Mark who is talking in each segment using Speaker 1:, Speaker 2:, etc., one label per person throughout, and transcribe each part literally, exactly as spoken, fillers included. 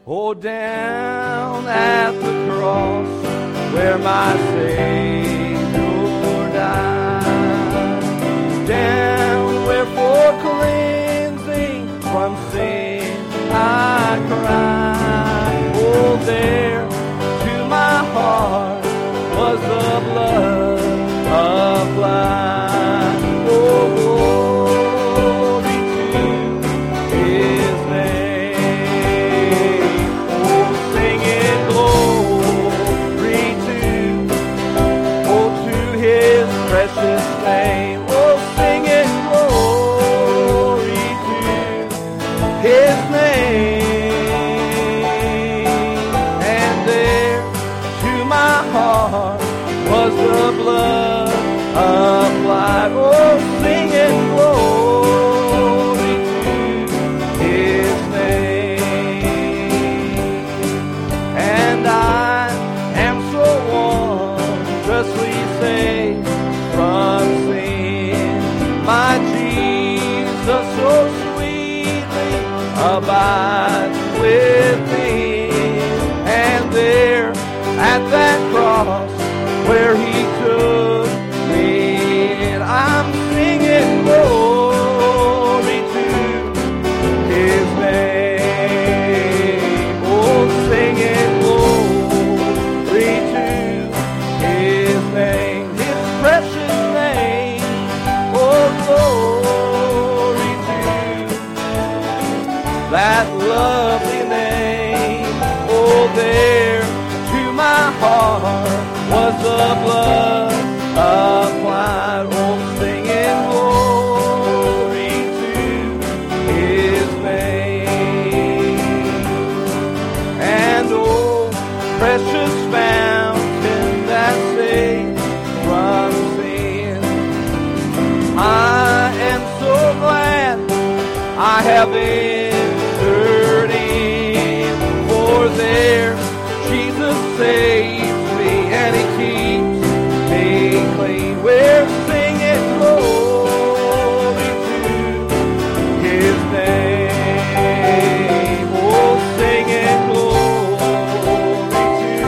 Speaker 1: Oh, down at the cross where my Savior died. Down where for cleansing from sin I cried. Oh, there to my heart was the blood applied. Oh, glory to His name. Oh, sing it, glory to, oh, to His precious name. Oh, sing it, glory to His name. And there to my heart was the blood applied. Oh, sing it, glory to His name. And I am so wondrously saved from sin. My Jesus so sweetly abides within. And there at that cross where He took me in, I'm singing glory to His name. Oh, singing glory to His name, His precious name. Oh, glory to that lovely name. Oh, there to my heart was the blood applied. Oh, singing glory to His name. And oh, precious fountain that saves from sin, I am so glad I have entered in. For there Jesus saves me and He keeps me clean. We're singing glory to His name. Oh, singing glory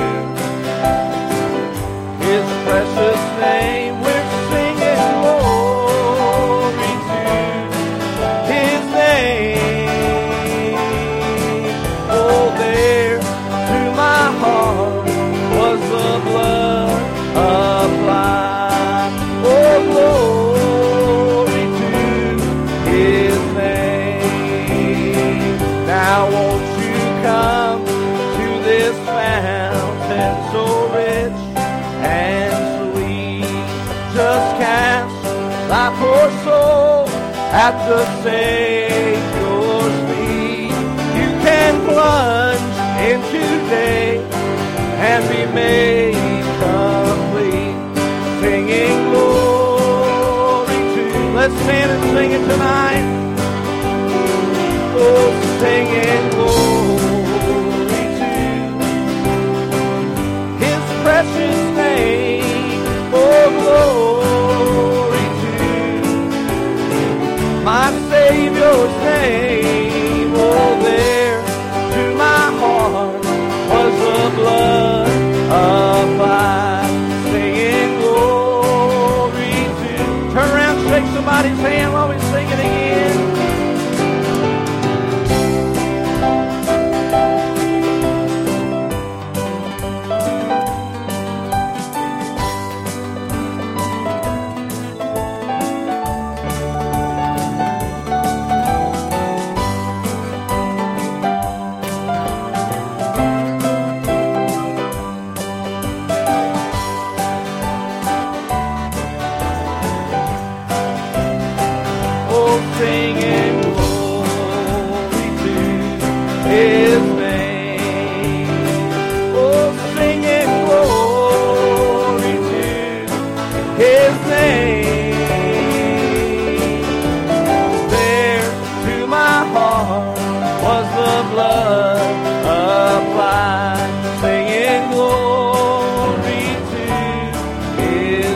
Speaker 1: to His precious name. We're singing glory to His name. Oh, there to my heart was the blood applied. Oh, glory to His name. Now won't you come to this fountain so rich and sweet? Just cast thy poor soul at the Savior's feet. You can plunge in today and be made complete, singing glory to. Let's stand and sing it tonight. Oh, singing glory to His precious name. Oh, glory to my Savior's name. Oh, there to my heart was the blood applied, singing glory to. Turn around, shake somebody's hand while we sing it again. Singing glory to His name. Oh, singing glory to His name. There to my heart was the blood applied, singing glory to His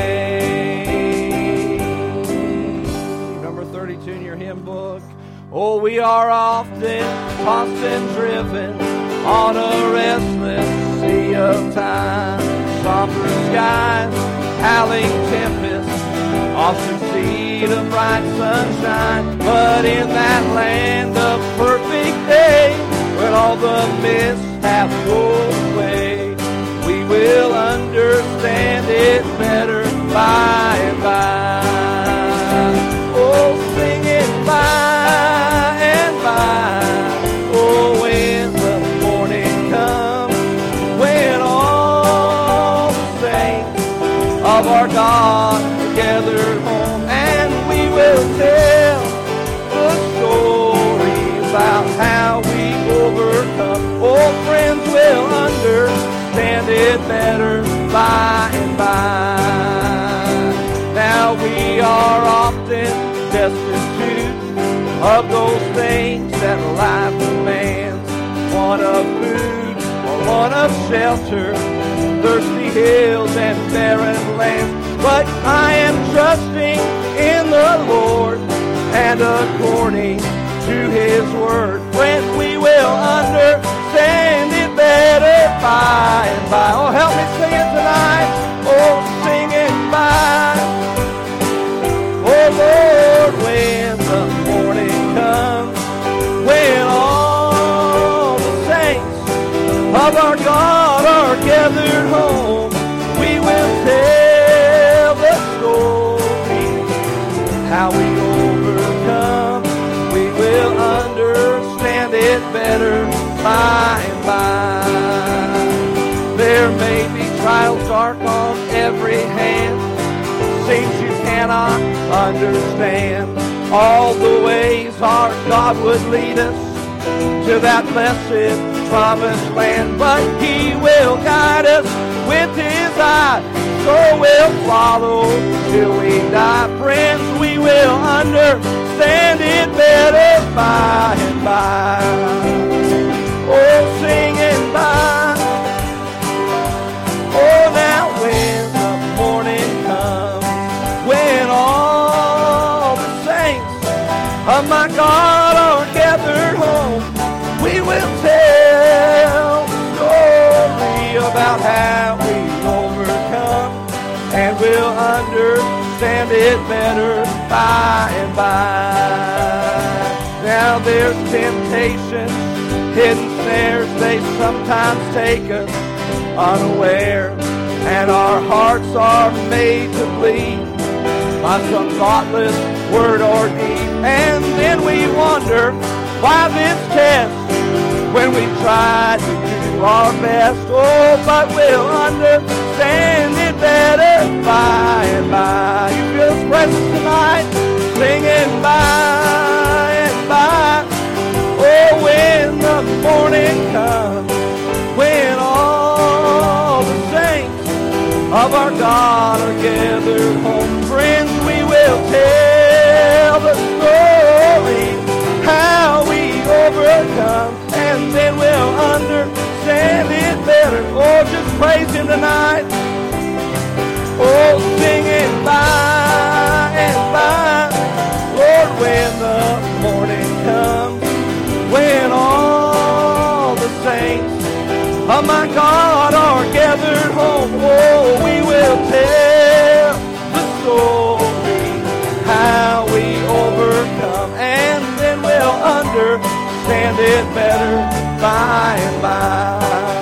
Speaker 1: name. Number thirty-two in your hymn book. Oh, we are often tossed and driven on a restless sea of time. Somber skies, howling tempests, off the sea of bright sunshine. But in that land of perfect day, when all the mists have rolled away, we will understand it better by and by. Oh, sing it by and by. Oh, when the morning comes, when all the saints of our God are gathered home, and we will tell the story about how we overcome. Oh, friends will understand it better by and by. Now we are often destitute of those things that life demands. One of food or one of shelter, thirsty hills and barren lands. But I am trusting in the Lord, and according to His word, friends, we will understand it better by and by. Oh, help me sing it tonight. Oh, sing it by. Oh, Lord, when the morning comes, when all the saints of our God are gathered home, we will tell the story, how we overcome. We will understand it better by and by. There may be trials dark on every hand, seems you cannot understand all the ways our God would lead us to that blessed promised land. But He will guide us with His eye, so we'll follow till we die. Friends, we will understand it better by and by. Oh, sing it by. Oh, now when the morning comes, when all the saints of my God are gathered home, we will tell the story about how we overcome, and we'll understand it better by and by. Now there's temptations, hidden snares, they sometimes take us unaware, and our hearts are made to bleed by some thoughtless word or deed. And then we wonder why this test, when we try to do our best. Oh, but we'll understand it better by and by. You feel His presence tonight, singing by and by. Oh, when the morning comes, when all the saints of our God are gathered home, friends, we will tell the story, how we overcome, and then we'll understand it better. Oh, just praise Him tonight. Oh, singing by and by. Lord, when the morning comes, when all the saints of my God are gathered home, oh, we will tell the story, how we overcome, and then we'll understand it better by and by.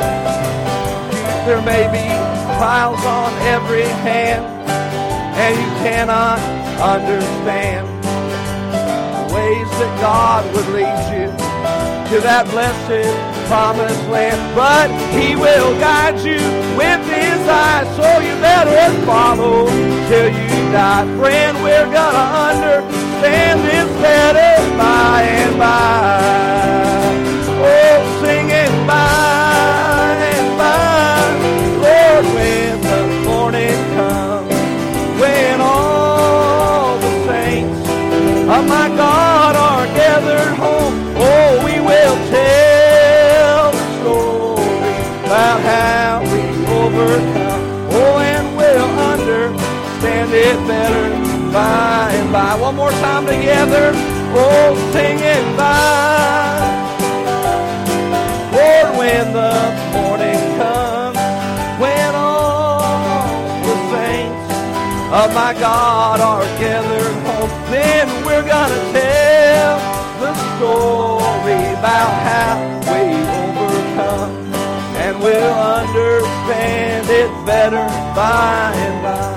Speaker 1: There may be trials on every hand, and you cannot understand the ways that God would lead you to that blessed promised land. But He will guide you with His eyes, so you better follow till you die. Friend, we're gonna understand this better by and by. Oh, singing by and by. Lord, when the morning comes, when all the saints of my God are gathered home, oh, we will tell the story about how we overcome. Oh, and we'll understand it better by and by. One more time together. Oh, singing by. Lord, when when the morning comes, when all the saints of my God are gathered home, then we're gonna tell the story about how we overcome, and we'll understand it better by and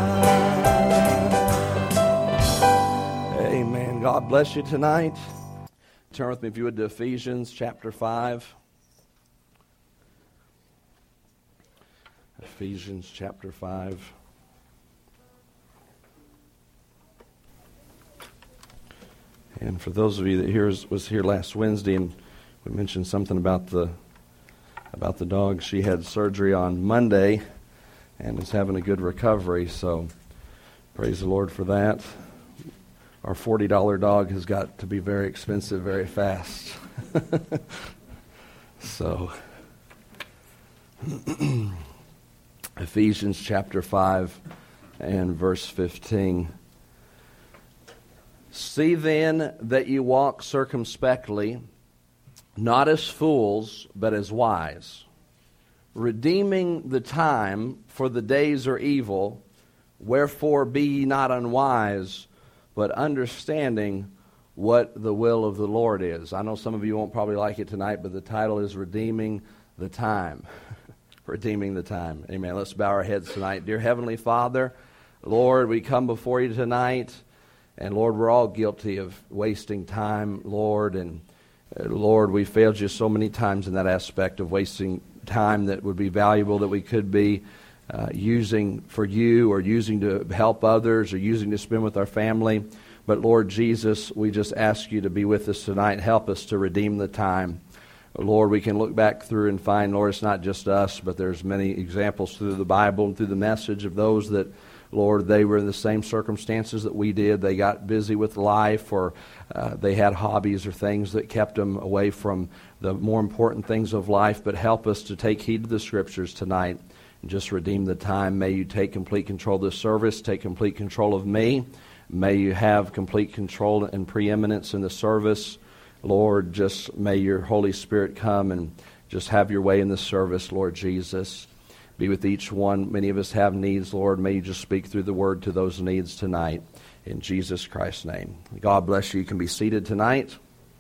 Speaker 1: by. Amen. God bless you tonight. Turn with me, if you would, to Ephesians chapter five. Ephesians chapter five. And for those of you that here was here last Wednesday, and we mentioned something about the about the dog, she had surgery on Monday and is having a good recovery. So praise the Lord for that. Our forty dollar dog has got to be very expensive very fast. So, Ephesians chapter five and verse fifteen. See then that you walk circumspectly, not as fools, but as wise, redeeming the time, for the days are evil. Wherefore be ye not unwise, but understanding what the will of the Lord is. I know some of you won't probably like it tonight, but the title is Redeeming the Time. Redeeming the Time. Amen. Let's bow our heads tonight. Dear Heavenly Father, Lord, we come before you tonight, and Lord, we're all guilty of wasting time, Lord, and uh, Lord, we failed you so many times in that aspect of wasting time that would be valuable, that we could be Uh, using for you, or using to help others, or using to spend with our family. But Lord Jesus, we just ask you to be with us tonight. Help us to redeem the time. Lord, we can look back through and find, Lord, it's not just us, but there's many examples through the Bible and through the message of those that, Lord, they were in the same circumstances that we did. They got busy with life, or uh, they had hobbies or things that kept them away from the more important things of life. But help us to take heed to the Scriptures tonight. Just redeem the time. May you take complete control of this service. Take complete control of me. May you have complete control and preeminence in the service. Lord, just may your Holy Spirit come and just have your way in the service, Lord Jesus. Be with each one. Many of us have needs, Lord. May you just speak through the word to those needs tonight. In Jesus Christ's name. God bless you. You can be seated tonight.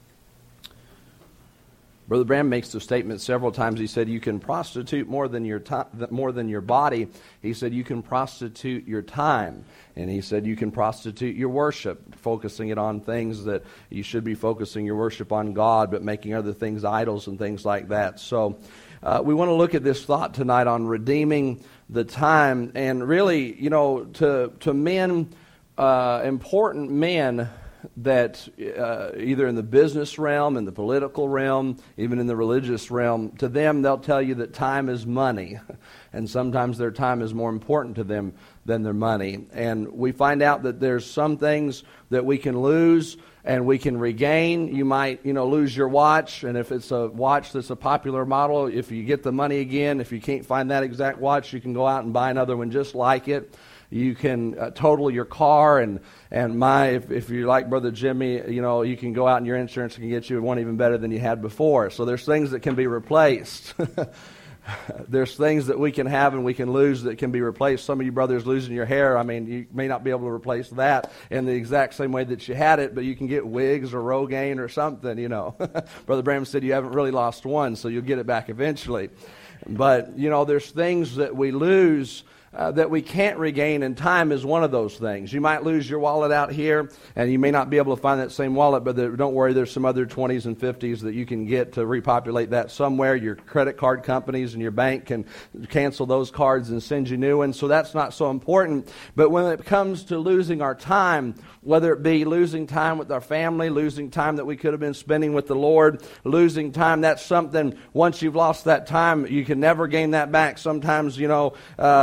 Speaker 1: Brother Branham makes the statement several times. He said, you can prostitute more than your time, more than your body. He said, you can prostitute your time. And he said, you can prostitute your worship, focusing it on things that you should be focusing your worship on God, but making other things idols and things like that. So uh, we want to look at this thought tonight on redeeming the time. And really, you know, to, to men, uh, important men, that uh, either in the business realm, in the political realm, even in the religious realm, to them they'll tell you that time is money. And sometimes their time is more important to them than their money. And we find out that there's some things that we can lose and we can regain. You might, you know, lose your watch, and if it's a watch that's a popular model, if you get the money again, if you can't find that exact watch, you can go out and buy another one just like it. You can uh, total your car, and and my if, if you're like Brother Jimmy, you know, you can go out and your insurance can get you one even better than you had before. So there's things that can be replaced. There's things that we can have and we can lose that can be replaced. Some of you brothers losing your hair, I mean, you may not be able to replace that in the exact same way that you had it, but you can get wigs or Rogaine or something, you know. Brother Branham said you haven't really lost one, so you'll get it back eventually. But, you know, there's things that we lose Uh, that we can't regain, and time is one of those things. You might lose your wallet out here, and you may not be able to find that same wallet, but there, don't worry, there's some other twenties and fifties that you can get to repopulate that somewhere. Your credit card companies and your bank can cancel those cards and send you new ones, so that's not so important. But when it comes to losing our time, whether it be losing time with our family, losing time that we could have been spending with the Lord, losing time, that's something, once you've lost that time, you can never gain that back. Sometimes, you know, uh,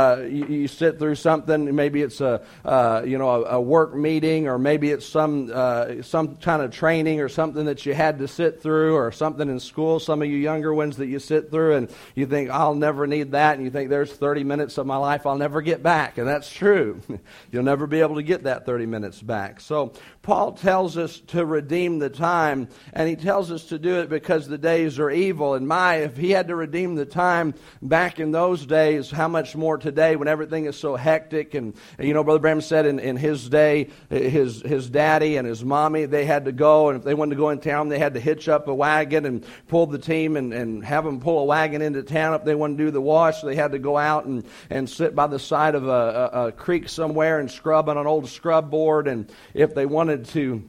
Speaker 1: you, you sit through something. Maybe it's a uh, you know a, a work meeting, or maybe it's some uh, some kind of training or something that you had to sit through, or something in school. Some of you younger ones that you sit through, and you think, I'll never need that, and you think, there's thirty minutes of my life I'll never get back, and that's true. You'll never be able to get that thirty minutes back. So Paul tells us to redeem the time, and he tells us to do it because the days are evil. And my, if he had to redeem the time back in those days, how much more today when everything is so hectic? And, you know, Brother Branham said in, in his day, his his daddy and his mommy, they had to go, and if they wanted to go in town, they had to hitch up a wagon and pull the team and, and have them pull a wagon into town. If they wanted to do the wash, they had to go out and, and sit by the side of a, a, a creek somewhere and scrub on an old scrub board. And if they wanted to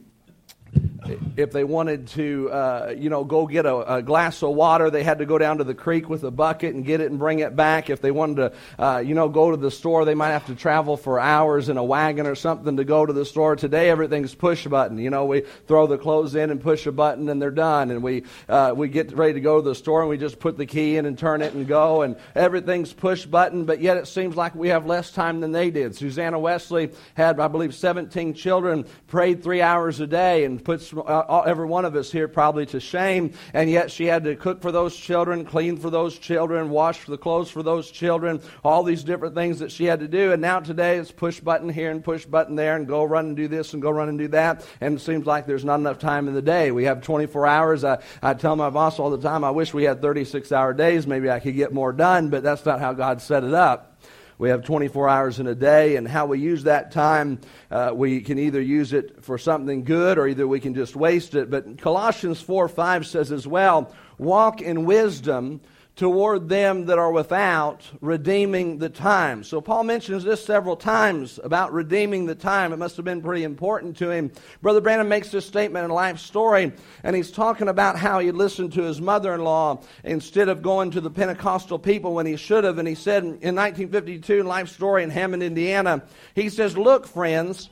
Speaker 1: If they wanted to, uh, you know, go get a, a glass of water, they had to go down to the creek with a bucket and get it and bring it back. If they wanted to, uh, you know, go to the store, they might have to travel for hours in a wagon or something to go to the store. Today, everything's push button. You know, we throw the clothes in and push a button and they're done. And we uh, we get ready to go to the store and we just put the key in and turn it and go. And everything's push button, but yet it seems like we have less time than they did. Susanna Wesley had, I believe, seventeen children, prayed three hours a day, and puts uh, every one of us here probably to shame, and yet she had to cook for those children, clean for those children, wash the clothes for those children, all these different things that she had to do. And now today it's push button here and push button there, and go run and do this and go run and do that, and it seems like there's not enough time in the day. We have twenty-four hours. I, I tell my boss all the time, I wish we had thirty-six hour days. Maybe I could get more done, but that's not how God set it up. We have twenty-four hours in a day, and how we use that time, uh, we can either use it for something good or either we can just waste it. But Colossians four five says as well, walk in wisdom toward them that are without, redeeming the time. So Paul mentions this several times about redeeming the time. It must have been pretty important to him. Brother Branham makes this statement in Life Story, and he's talking about how he listened to his mother-in-law instead of going to the Pentecostal people when he should have. And he said in nineteen fifty-two, in Life Story in Hammond, Indiana, he says, look, friends,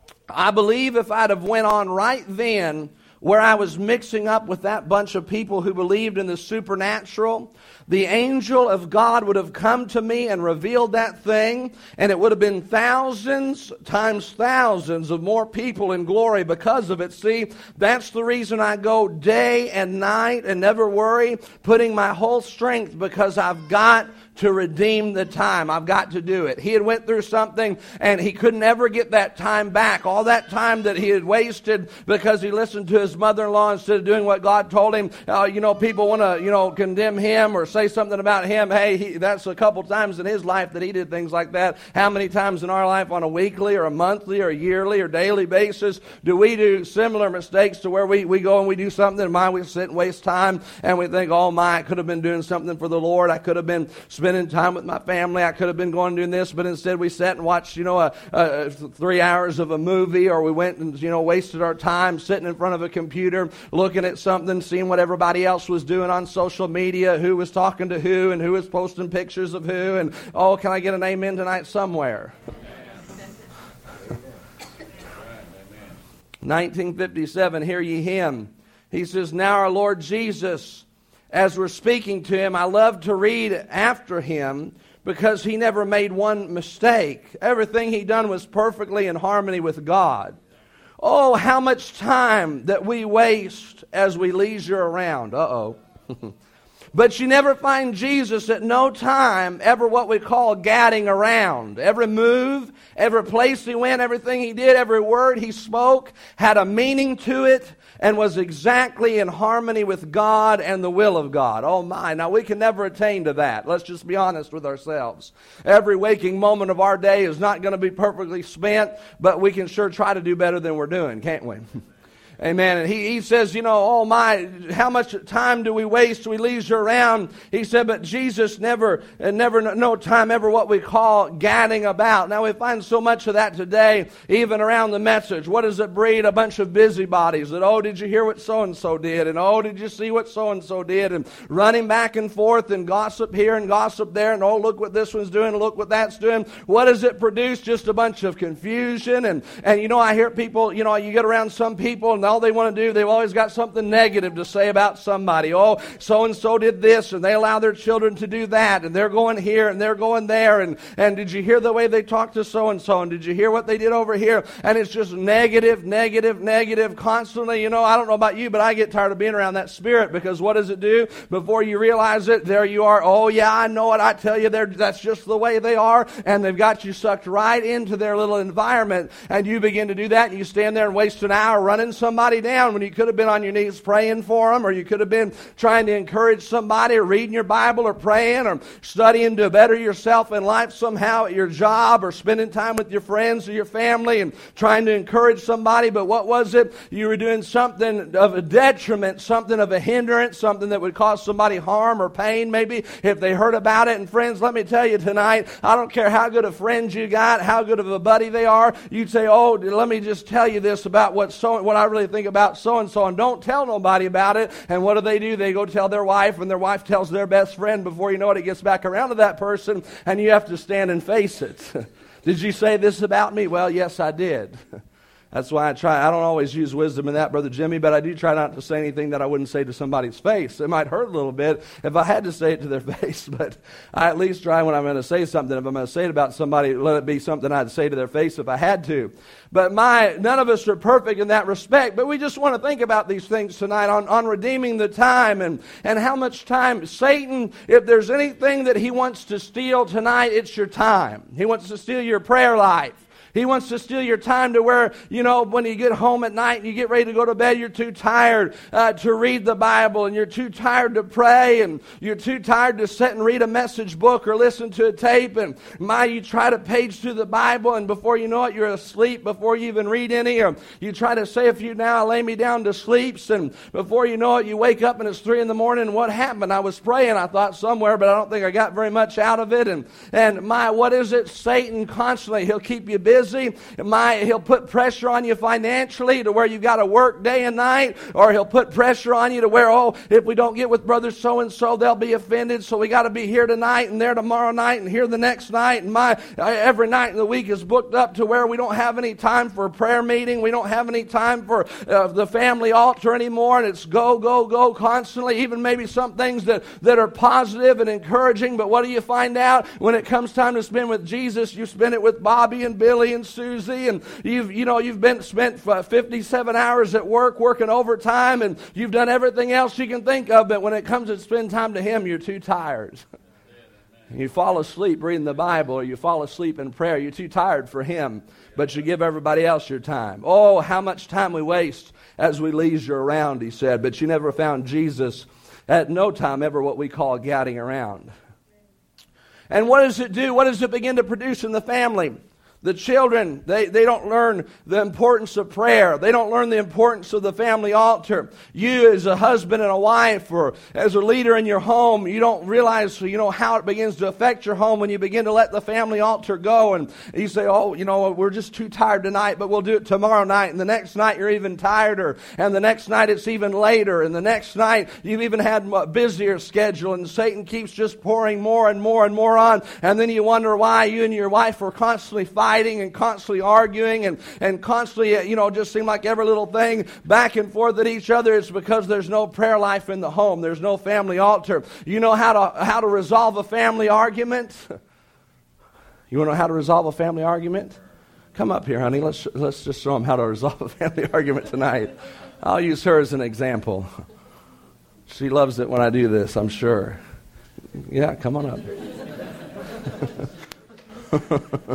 Speaker 1: I believe if I'd have went on right then where I was mixing up with that bunch of people who believed in the supernatural, the angel of God would have come to me and revealed that thing, and it would have been thousands times thousands of more people in glory because of it. See, that's the reason I go day and night and never worry, putting my whole strength, because I've got to redeem the time. I've got to do it. He had went through something and he could never get that time back. All that time that he had wasted because he listened to his mother-in-law instead of doing what God told him. Uh, you know, people want to, you know, condemn him or say something about him. Hey, he, that's a couple times in his life that he did things like that. How many times in our life on a weekly or a monthly or a yearly or daily basis do we do similar mistakes to where we, we go and we do something and my, we sit and waste time and we think, oh my, I could have been doing something for the Lord. I could have been spending time with my family. I could have been going doing this, but instead we sat and watched, you know, a, a, three hours of a movie, or we went and, you know, wasted our time sitting in front of a computer, looking at something, seeing what everybody else was doing on social media, who was talking to who, and who was posting pictures of who, and, oh, can I get an amen tonight somewhere? nineteen fifty-seven, hear ye him. He says, now our Lord Jesus, as we're speaking to him, I love to read after him because he never made one mistake. Everything he done was perfectly in harmony with God. Oh, how much time that we waste as we leisure around. Uh-oh. But you never find Jesus at no time ever what we call gadding around. Every move, every place he went, everything he did, every word he spoke had a meaning to it and was exactly in harmony with God and the will of God. Oh my, now we can never attain to that. Let's just be honest with ourselves. Every waking moment of our day is not going to be perfectly spent, but we can sure try to do better than we're doing, can't we? Amen. And he, he says, you know, oh my, how much time do we waste? We leisure around. He said, but Jesus never, never, no time ever what we call gadding about. Now we find so much of that today, even around the message. What does it breed? A bunch of busybodies that, oh, did you hear what so-and-so did? And oh, did you see what so-and-so did? And running back and forth and gossip here and gossip there. And oh, look what this one's doing. Look what that's doing. What does it produce? Just a bunch of confusion. And, and you know, I hear people, you know, you get around some people and all they want to do, they've always got something negative to say about somebody. Oh, so-and-so did this, and they allow their children to do that, and they're going here, and they're going there, and, and did you hear the way they talked to so-and-so, and did you hear what they did over here? And it's just negative, negative, negative, constantly. You know, I don't know about you, but I get tired of being around that spirit, because what does it do? Before you realize it, there you are. Oh, yeah, I know it. I tell you, that's just the way they are, and they've got you sucked right into their little environment, and you begin to do that, and you stand there and waste an hour running somebody down when you could have been on your knees praying for them, or you could have been trying to encourage somebody, or reading your Bible, or praying, or studying to better yourself in life somehow at your job, or spending time with your friends or your family and trying to encourage somebody. But what was it? You were doing something of a detriment, something of a hindrance, something that would cause somebody harm or pain maybe if they heard about it. And friends, let me tell you tonight, I don't care how good a friend you got, how good of a buddy they are. You'd say, oh, let me just tell you this about what so what I really think about so-and-so, and don't tell nobody about it. And what do they do? They go tell their wife, and their wife tells their best friend. Before you know it, it gets back around to that person, and you have to stand and face it. Did you say this about me? Well, yes, I did. That's why I try. I don't always use wisdom in that, Brother Jimmy, but I do try not to say anything that I wouldn't say to somebody's face. It might hurt a little bit if I had to say it to their face, but I at least try when I'm going to say something. If I'm going to say it about somebody, let it be something I'd say to their face if I had to. But my, none of us are perfect in that respect, but we just want to think about these things tonight on, on redeeming the time and, and how much time Satan, if there's anything that he wants to steal tonight, it's your time. He wants to steal your prayer life. He wants to steal your time to where, you know, when you get home at night and you get ready to go to bed, you're too tired uh, to read the Bible, and you're too tired to pray, and you're too tired to sit and read a message book or listen to a tape, and my, you try to page through the Bible, and before you know it, you're asleep before you even read any, or you try to say a few now, lay me down to sleep, and before you know it, you wake up and it's three in the morning, and what happened? I was praying, I thought somewhere, but I don't think I got very much out of it, and, and my, what is it? Satan constantly, he'll keep you busy. My, he'll put pressure on you financially to where you've got to work day and night, or he'll put pressure on you to where, oh, if we don't get with brother so-and-so, they'll be offended, so we got to be here tonight and there tomorrow night and here the next night, and my every night in the week is booked up to where we don't have any time for a prayer meeting, we don't have any time for uh, the family altar anymore, and it's go, go, go constantly, even maybe some things that, that are positive and encouraging, but what do you find out? When it comes time to spend with Jesus, you spend it with Bobby and Billy and Susie, and you've you know you've been spent fifty-seven hours at work working overtime, and you've done everything else you can think of, but when it comes to spend time to Him, you're too tired. You fall asleep reading the Bible, or you fall asleep in prayer. You're too tired for Him, but you give everybody else your time. Oh, how much time we waste as we leisure around, he said, but you never found Jesus at no time ever what we call gadding around. And what does it do? What does it begin to produce in the family? The children, they, they don't learn the importance of prayer. They don't learn the importance of the family altar. You as a husband and a wife, or as a leader in your home, you don't realize, you know, how it begins to affect your home when you begin to let the family altar go. And you say, oh, you know, we're just too tired tonight, but we'll do it tomorrow night. And the next night you're even tireder. And the next night it's even later. And the next night you've even had a busier schedule. And Satan keeps just pouring more and more and more on. And then you wonder why you and your wife are constantly fighting. And constantly arguing and, and constantly, you know, just seem like every little thing back and forth at each other. It's because there's no prayer life in the home. There's no family altar. You know how to how to resolve a family argument? You want to know how to resolve a family argument? Come up here, honey. Let's let's just show them how to resolve a family argument tonight. I'll use her as an example. She loves it when I do this, I'm sure. Yeah, come on up.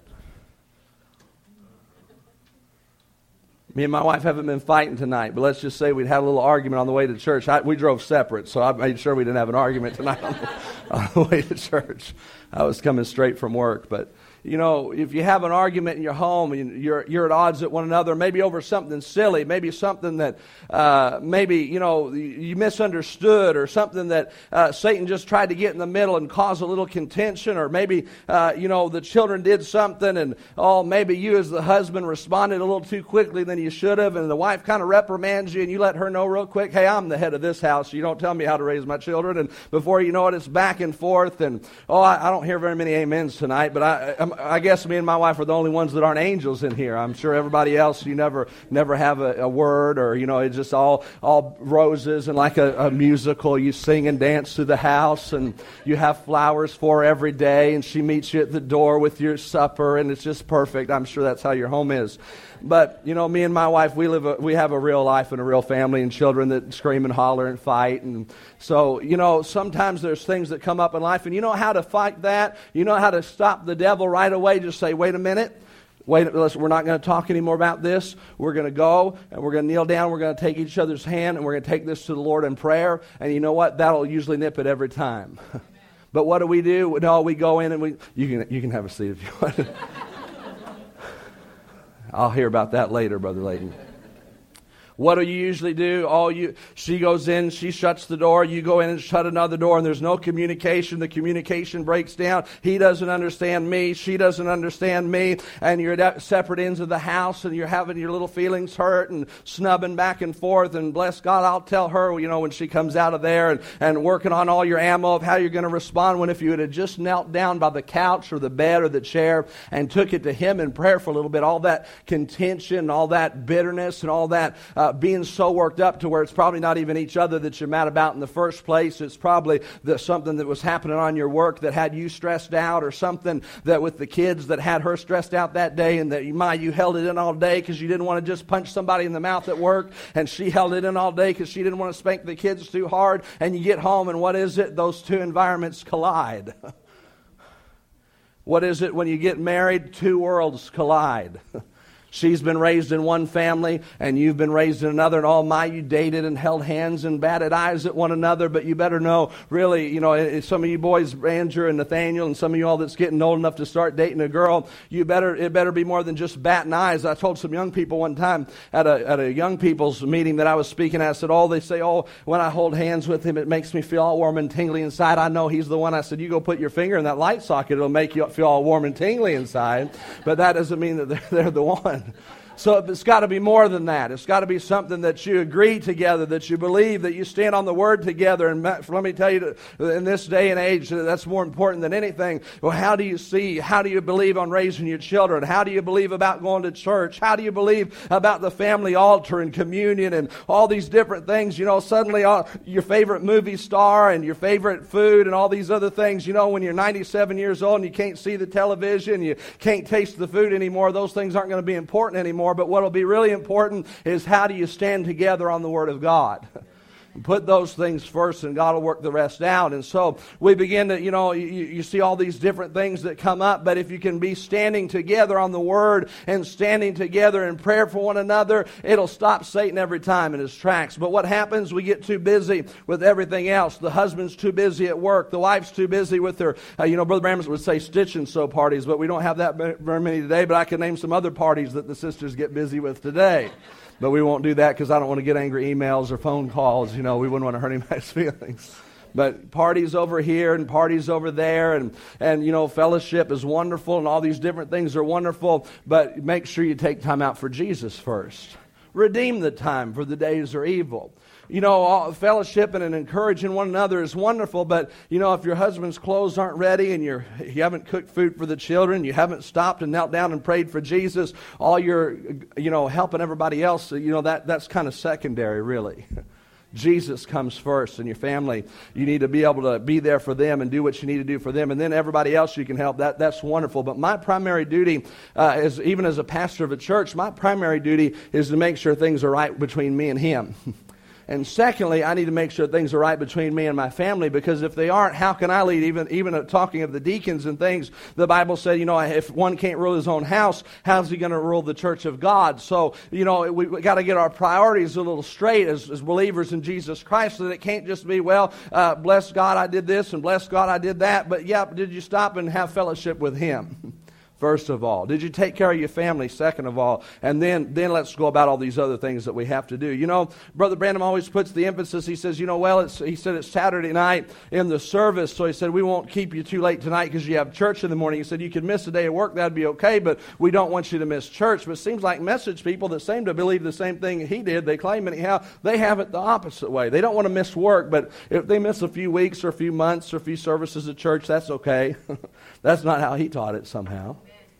Speaker 1: Me and my wife haven't been fighting tonight, but let's just say we'd had a little argument on the way to church. I, we drove separate, so I made sure we didn't have an argument tonight on the, on the way to church. I was coming straight from work, but you know, if you have an argument in your home and you're you're at odds with one another, maybe over something silly, maybe something that uh, maybe, you know, you misunderstood, or something that uh, Satan just tried to get in the middle and cause a little contention, or maybe, uh, you know, the children did something and, oh, maybe you as the husband responded a little too quickly than you should have, and the wife kind of reprimands you, and you let her know real quick, hey, I'm the head of this house, you don't tell me how to raise my children, and before you know it, it's back and forth, and, oh, I, I don't hear very many amens tonight, but I, I I'm, I guess me and my wife are the only ones that aren't angels in here. I'm sure everybody else, you never never have a, a word, or, you know, it's just all all roses and like a, a musical. You sing and dance through the house, and you have flowers for her every day, and she meets you at the door with your supper, and it's just perfect. I'm sure that's how your home is. But, you know, me and my wife, we live, a, we have a real life and a real family and children that scream and holler and fight. And so, you know, sometimes there's things that come up in life, and you know how to fight that? You know how to stop the devil right away? Just say, wait a minute. Wait, listen, we're not going to talk anymore about this. We're going to go, and we're going to kneel down. We're going to take each other's hand, and we're going to take this to the Lord in prayer. And you know what? That'll usually nip it every time. But what do we do? No, we go in and we, you can, you can have a seat if you want. I'll hear about that later, Brother Layton. What do you usually do? All you, she goes in, she shuts the door, you go in and shut another door, and there's no communication. The communication breaks down. He doesn't understand me, she doesn't understand me, and you're at separate ends of the house, and you're having your little feelings hurt and snubbing back and forth, and bless God, I'll tell her, you know, when she comes out of there, and, and working on all your ammo of how you're going to respond, when if you would have just knelt down by the couch or the bed or the chair and took it to Him in prayer for a little bit, all that contention, all that bitterness, and all that uh, being so worked up to where it's probably not even each other that you're mad about in the first place. It's probably the, something that was happening on your work that had you stressed out, or something that with the kids that had her stressed out that day, and that you, my, you held it in all day because you didn't want to just punch somebody in the mouth at work, and she held it in all day because she didn't want to spank the kids too hard, and you get home, and what is it? Those two environments collide. What is it when you get married? Two worlds collide. She's been raised in one family, and you've been raised in another, and all my, you dated and held hands and batted eyes at one another, but you better know, really, you know, some of you boys, Andrew and Nathaniel, and some of you all that's getting old enough to start dating a girl, you better, it better be more than just batting eyes. I told some young people one time at a, at a young people's meeting that I was speaking at, I said, oh, they say, oh, when I hold hands with him, it makes me feel all warm and tingly inside. I know he's the one. I said, you go put your finger in that light socket, it'll make you feel all warm and tingly inside, but that doesn't mean that they're, they're the one. So it's got to be more than that. It's got to be something that you agree together, that you believe, that you stand on the Word together. And let me tell you, in this day and age, that's more important than anything. Well, how do you see, how do you believe on raising your children? How do you believe about going to church? How do you believe about the family altar and communion and all these different things? You know, suddenly all, your favorite movie star and your favorite food and all these other things, you know, when you're ninety-seven years old and you can't see the television, you can't taste the food anymore, those things aren't going to be important anymore. But what will be really important is how do you stand together on the Word of God? Put those things first, and God will work the rest out. And so we begin to, you know, you, you see all these different things that come up. But if you can be standing together on the Word and standing together in prayer for one another, it'll stop Satan every time in his tracks. But what happens? We get too busy with everything else. The husband's too busy at work. The wife's too busy with her, uh, you know, Brother Bramlett would say stitch and sew parties, but we don't have that very many today. But I can name some other parties that the sisters get busy with today. But we won't do that because I don't want to get angry emails or phone calls. You know, we wouldn't want to hurt anybody's feelings. But parties over here and parties over there, and, and, you know, fellowship is wonderful, and all these different things are wonderful. But make sure you take time out for Jesus first. Redeem the time, for the days are evil. You know, all, fellowship and encouraging one another is wonderful, but, you know, if your husband's clothes aren't ready and you're, you haven't cooked food for the children, you haven't stopped and knelt down and prayed for Jesus, all you're, you know, helping everybody else, you know, that that's kind of secondary, really. Jesus comes first, and your family, you need to be able to be there for them and do what you need to do for them, and then everybody else you can help. That that's wonderful. But my primary duty, uh, is even as a pastor of a church, my primary duty is to make sure things are right between me and him. And secondly, I need to make sure things are right between me and my family, because if they aren't, how can I lead? Even even talking of the deacons and things, the Bible said, you know, if one can't rule his own house, how's he going to rule the church of God? So, you know, we, we got to get our priorities a little straight as, as believers in Jesus Christ, so that it can't just be, well, uh, bless God, I did this, and bless God, I did that. But, yeah, did you stop and have fellowship with Him? first of all? Did you take care of your family, second of all? And then, then let's go about all these other things that we have to do. You know, Brother Branham always puts the emphasis. He says, you know, well, it's, he said it's Saturday night in the service, so he said, we won't keep you too late tonight because you have church in the morning. He said, you could miss a day of work, that'd be okay, but we don't want you to miss church. But it seems like message people that seem to believe the same thing he did, they claim anyhow, they have it the opposite way. They don't want to miss work, but if they miss a few weeks or a few months or a few services at church, that's okay. That's not how he taught it somehow.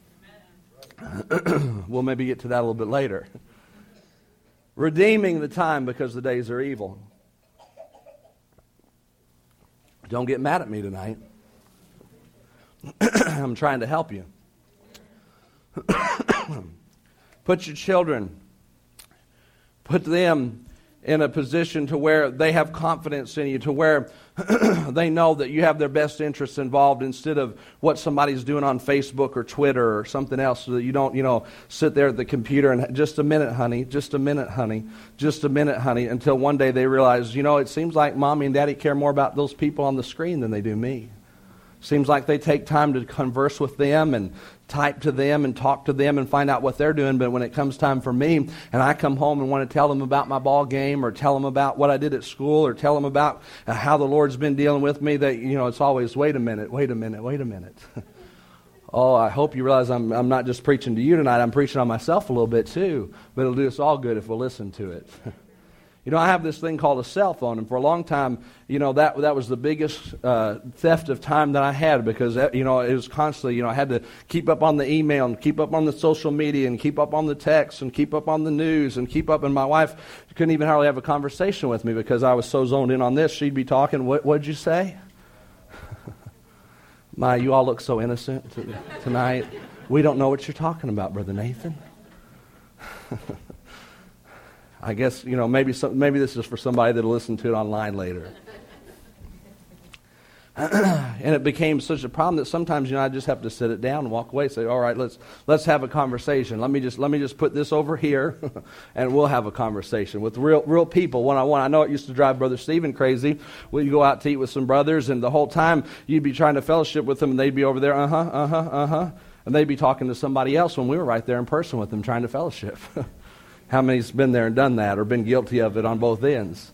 Speaker 1: We'll maybe get to that a little bit later. Redeeming the time because the days are evil. Don't get mad at me tonight. I'm trying to help you. Put your children, put them in a position to where they have confidence in you, to where they know that you have their best interests involved instead of what somebody's doing on Facebook or Twitter or something else, so that you don't, you know, sit there at the computer and just a minute, honey, just a minute, honey, just a minute, honey, until one day they realize, you know, it seems like mommy and daddy care more about those people on the screen than they do me. Seems like they take time to converse with them and type to them and talk to them and find out what they're doing. But when it comes time for me and I come home and want to tell them about my ball game or tell them about what I did at school or tell them about how the Lord's been dealing with me, that, you know, it's always, wait a minute, wait a minute, wait a minute. Oh, I hope you realize I'm I'm not just preaching to you tonight. I'm preaching on myself a little bit too. But it'll do us all good if we'll listen to it. You know, I have this thing called a cell phone, and for a long time, you know, that that was the biggest uh, theft of time that I had, because, you know, it was constantly, you know, I had to keep up on the email and keep up on the social media and keep up on the text and keep up on the news and keep up, and my wife couldn't even hardly have a conversation with me because I was so zoned in on this. She'd be talking, what, what'd you say? My, you all look so innocent t- tonight. We don't know what you're talking about, Brother Nathan. I guess, you know, maybe some, maybe this is for somebody that'll listen to it online later. And it became such a problem that sometimes, you know, I just have to sit it down and walk away and say, all right, let's let's have a conversation. Let me just let me just put this over here and we'll have a conversation with real real people one on one. I know it used to drive Brother Stephen crazy when you go out to eat with some brothers, and the whole time you'd be trying to fellowship with them and they'd be over there, uh-huh, uh-huh, uh-huh. And they'd be talking to somebody else when we were right there in person with them trying to fellowship. How many's been there and done that or been guilty of it on both ends?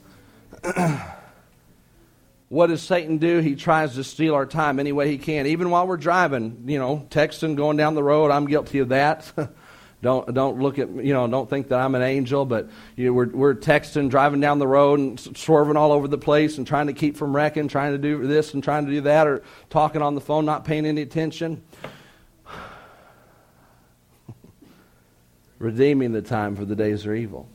Speaker 1: What does Satan do? He tries to steal our time any way he can. Even while we're driving, you know, texting, going down the road. I'm guilty of that. don't don't look at, you know, don't think that I'm an angel, but you know, we're we're texting, driving down the road and swerving all over the place and trying to keep from wrecking, trying to do this and trying to do that, or talking on the phone, not paying any attention. Redeeming the time, for the days are evil.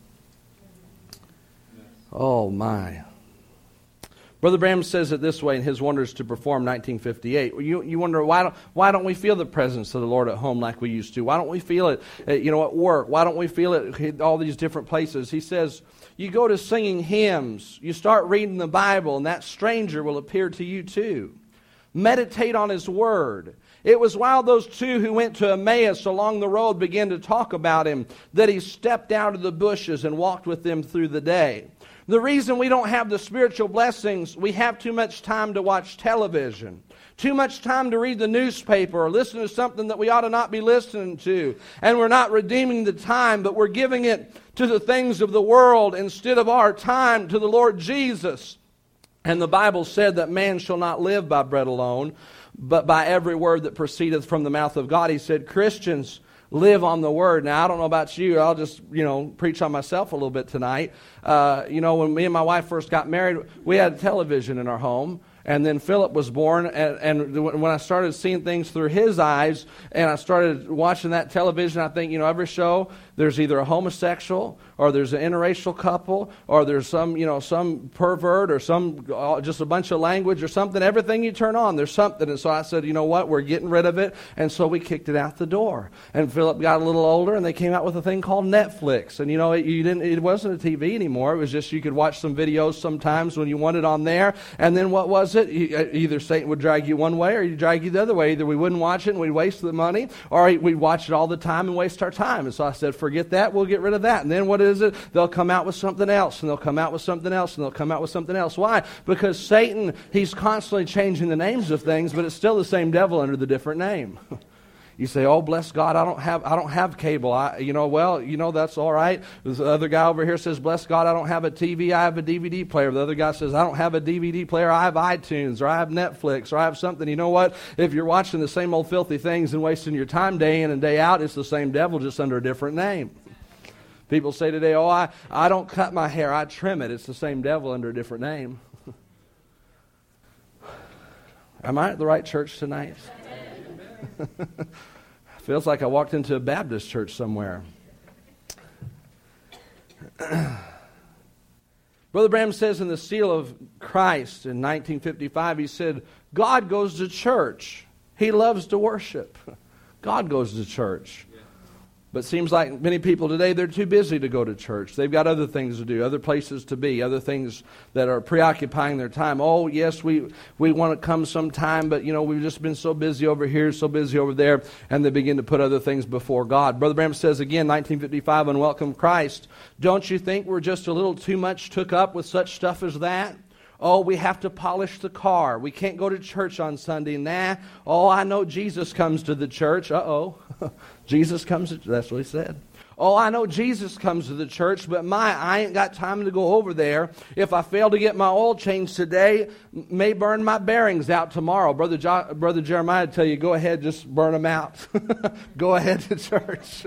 Speaker 1: Oh, my. Brother Branham says it this way in his Wonders to Perform, nineteen fifty-eight. You, you wonder, why don't, why don't we feel the presence of the Lord at home like we used to? Why don't we feel it, at, you know, at work? Why don't we feel it at all these different places? He says, you go to singing hymns, you start reading the Bible, and that stranger will appear to you too. Meditate on His Word. It was while those two who went to Emmaus along the road began to talk about Him that He stepped out of the bushes and walked with them through the day. The reason we don't have the spiritual blessings, we have too much time to watch television, too much time to read the newspaper or listen to something that we ought to not be listening to. And we're not redeeming the time, but we're giving it to the things of the world instead of our time to the Lord Jesus. And the Bible said that man shall not live by bread alone, but by every word that proceedeth from the mouth of God. He said, Christians, live on the Word. Now, I don't know about you. I'll just, you know, preach on myself a little bit tonight. Uh, you know, when me and my wife first got married, we had television in our home. And then Philip was born, and, and when I started seeing things through his eyes, and I started watching that television, I think, you know, every show, there's either a homosexual, or there's an interracial couple, or there's some, you know, some pervert, or some, uh, just a bunch of language or something. Everything you turn on, there's something. And so I said, you know what, we're getting rid of it. And so we kicked it out the door. And Philip got a little older, and they came out with a thing called Netflix. And, you know, it, you didn't, it wasn't a T V anymore. It was just you could watch some videos sometimes when you wanted on there. And then what was it? Either Satan would drag you one way or he'd drag you the other way. Either we wouldn't watch it and we'd waste the money, or we'd watch it all the time and waste our time. And so I said, forget that, we'll get rid of that. And then what is it? They'll come out with something else, and they'll come out with something else, and they'll come out with something else. Why? Because Satan, he's constantly changing the names of things, but it's still the same devil under the different name. You say, oh, bless God, I don't have I don't have cable. I, you know, well, you know, that's all right. The other guy over here says, bless God, I don't have a T V, I have a D V D player. The other guy says, I don't have a D V D player, I have iTunes, or I have Netflix, or I have something. You know what? If you're watching the same old filthy things and wasting your time day in and day out, it's the same devil, just under a different name. People say today, oh, I, I don't cut my hair, I trim it. It's the same devil under a different name. Am I at the right church tonight? Feels like I walked into a Baptist church somewhere. Brother Branham says in the Seal of Christ in nineteen fifty-five, he said, God goes to church. He loves to worship. God goes to church. But it seems like many people today, they're too busy to go to church. They've got other things to do, other places to be, other things that are preoccupying their time. Oh, yes, we, we want to come sometime, but, you know, we've just been so busy over here, so busy over there, and they begin to put other things before God. Brother Branham says again, nineteen fifty-five, on Welcome Christ, don't you think we're just a little too much took up with such stuff as that? Oh, we have to polish the car. We can't go to church on Sunday. Nah. Oh, I know Jesus comes to the church. Uh-oh. Jesus comes to, that's what he said. Oh, I know Jesus comes to the church, but my, I ain't got time to go over there. If I fail to get my oil changed today, may burn my bearings out tomorrow. Brother jo- Brother Jeremiah would tell you, go ahead, just burn them out. Go ahead to church.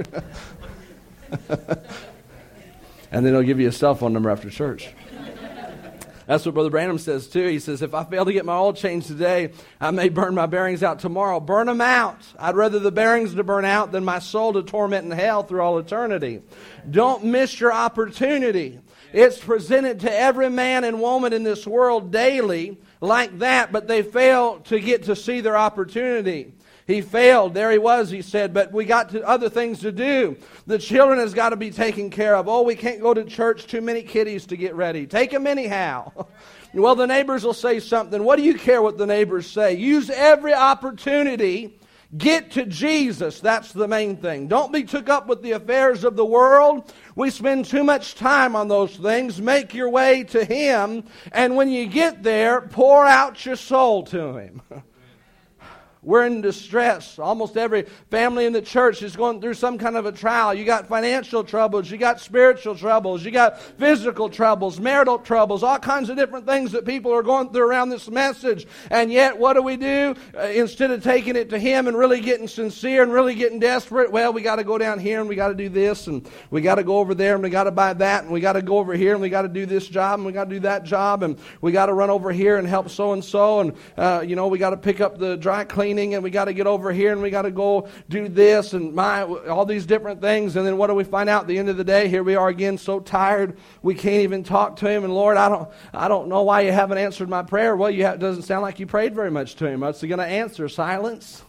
Speaker 1: And then he'll give you a cell phone number after church. That's what Brother Branham says too. He says, if I fail to get my oil changed today, I may burn my bearings out tomorrow. Burn them out. I'd rather the bearings to burn out than my soul to torment in hell through all eternity. Don't miss your opportunity. It's presented to every man and woman in this world daily like that, but they fail to get to see their opportunity. He failed. There he was, he said, but we got to other things to do. The children has got to be taken care of. Oh, we can't go to church, too many kiddies to get ready. Take them anyhow. Well, the neighbors will say something. What do you care what the neighbors say? Use every opportunity. Get to Jesus. That's the main thing. Don't be took up with the affairs of the world. We spend too much time on those things. Make your way to Him. And when you get there, pour out your soul to Him. We're in distress. Almost every family in the church is going through some kind of a trial. You got financial troubles. You got spiritual troubles. You got physical troubles, marital troubles, all kinds of different things that people are going through around this message. And yet, what do we do? Uh, instead of taking it to Him and really getting sincere and really getting desperate, well, we got to go down here and we got to do this and we got to go over there and we got to buy that and we got to go over here and we got to do this job and we got to do that job and we got to run over here and help so-and-so and, uh, you know, we got to pick up the dry cleaning. And we got to get over here and we got to go do this and my all these different things. And then what do we find out at the end of the day? Here we are again, so tired we can't even talk to Him. And Lord, I don't I don't know why you haven't answered my prayer. Well, you have, it doesn't sound like you prayed very much to Him. What's He going to answer? Silence?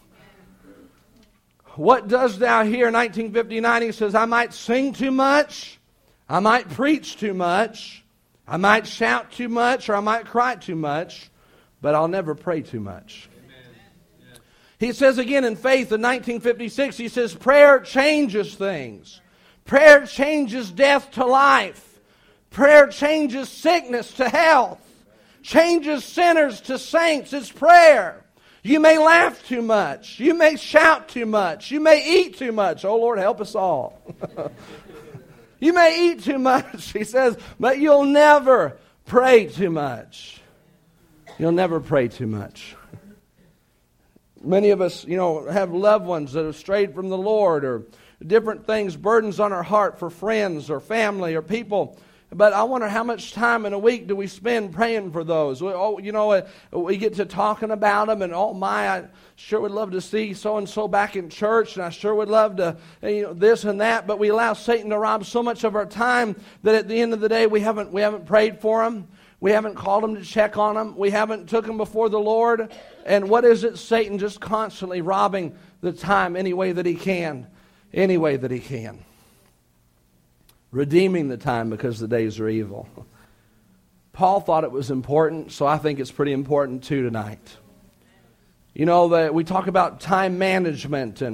Speaker 1: What does thou hear? nineteen fifty-nine, he says, I might sing too much, I might preach too much, I might shout too much, or I might cry too much, but I'll never pray too much. He says again in Faith in nineteen fifty-six, he says, prayer changes things. Prayer changes death to life. Prayer changes sickness to health. Changes sinners to saints. It's prayer. You may laugh too much. You may shout too much. You may eat too much. Oh, Lord, help us all. You may eat too much, he says, but you'll never pray too much. You'll never pray too much. Many of us, you know, have loved ones that have strayed from the Lord or different things, burdens on our heart for friends or family or people. But I wonder how much time in a week do we spend praying for those? We, oh, you know, we get to talking about them and, oh my, I sure would love to see so-and-so back in church and I sure would love to, you know, this and that. But we allow Satan to rob so much of our time that at the end of the day we haven't we haven't prayed for them. We haven't called them to check on them. We haven't took them before the Lord. And what is it? Satan just constantly robbing the time any way that he can. Any way that he can. Redeeming the time because the days are evil. Paul thought it was important, so I think it's pretty important too tonight. You know, that we talk about time management and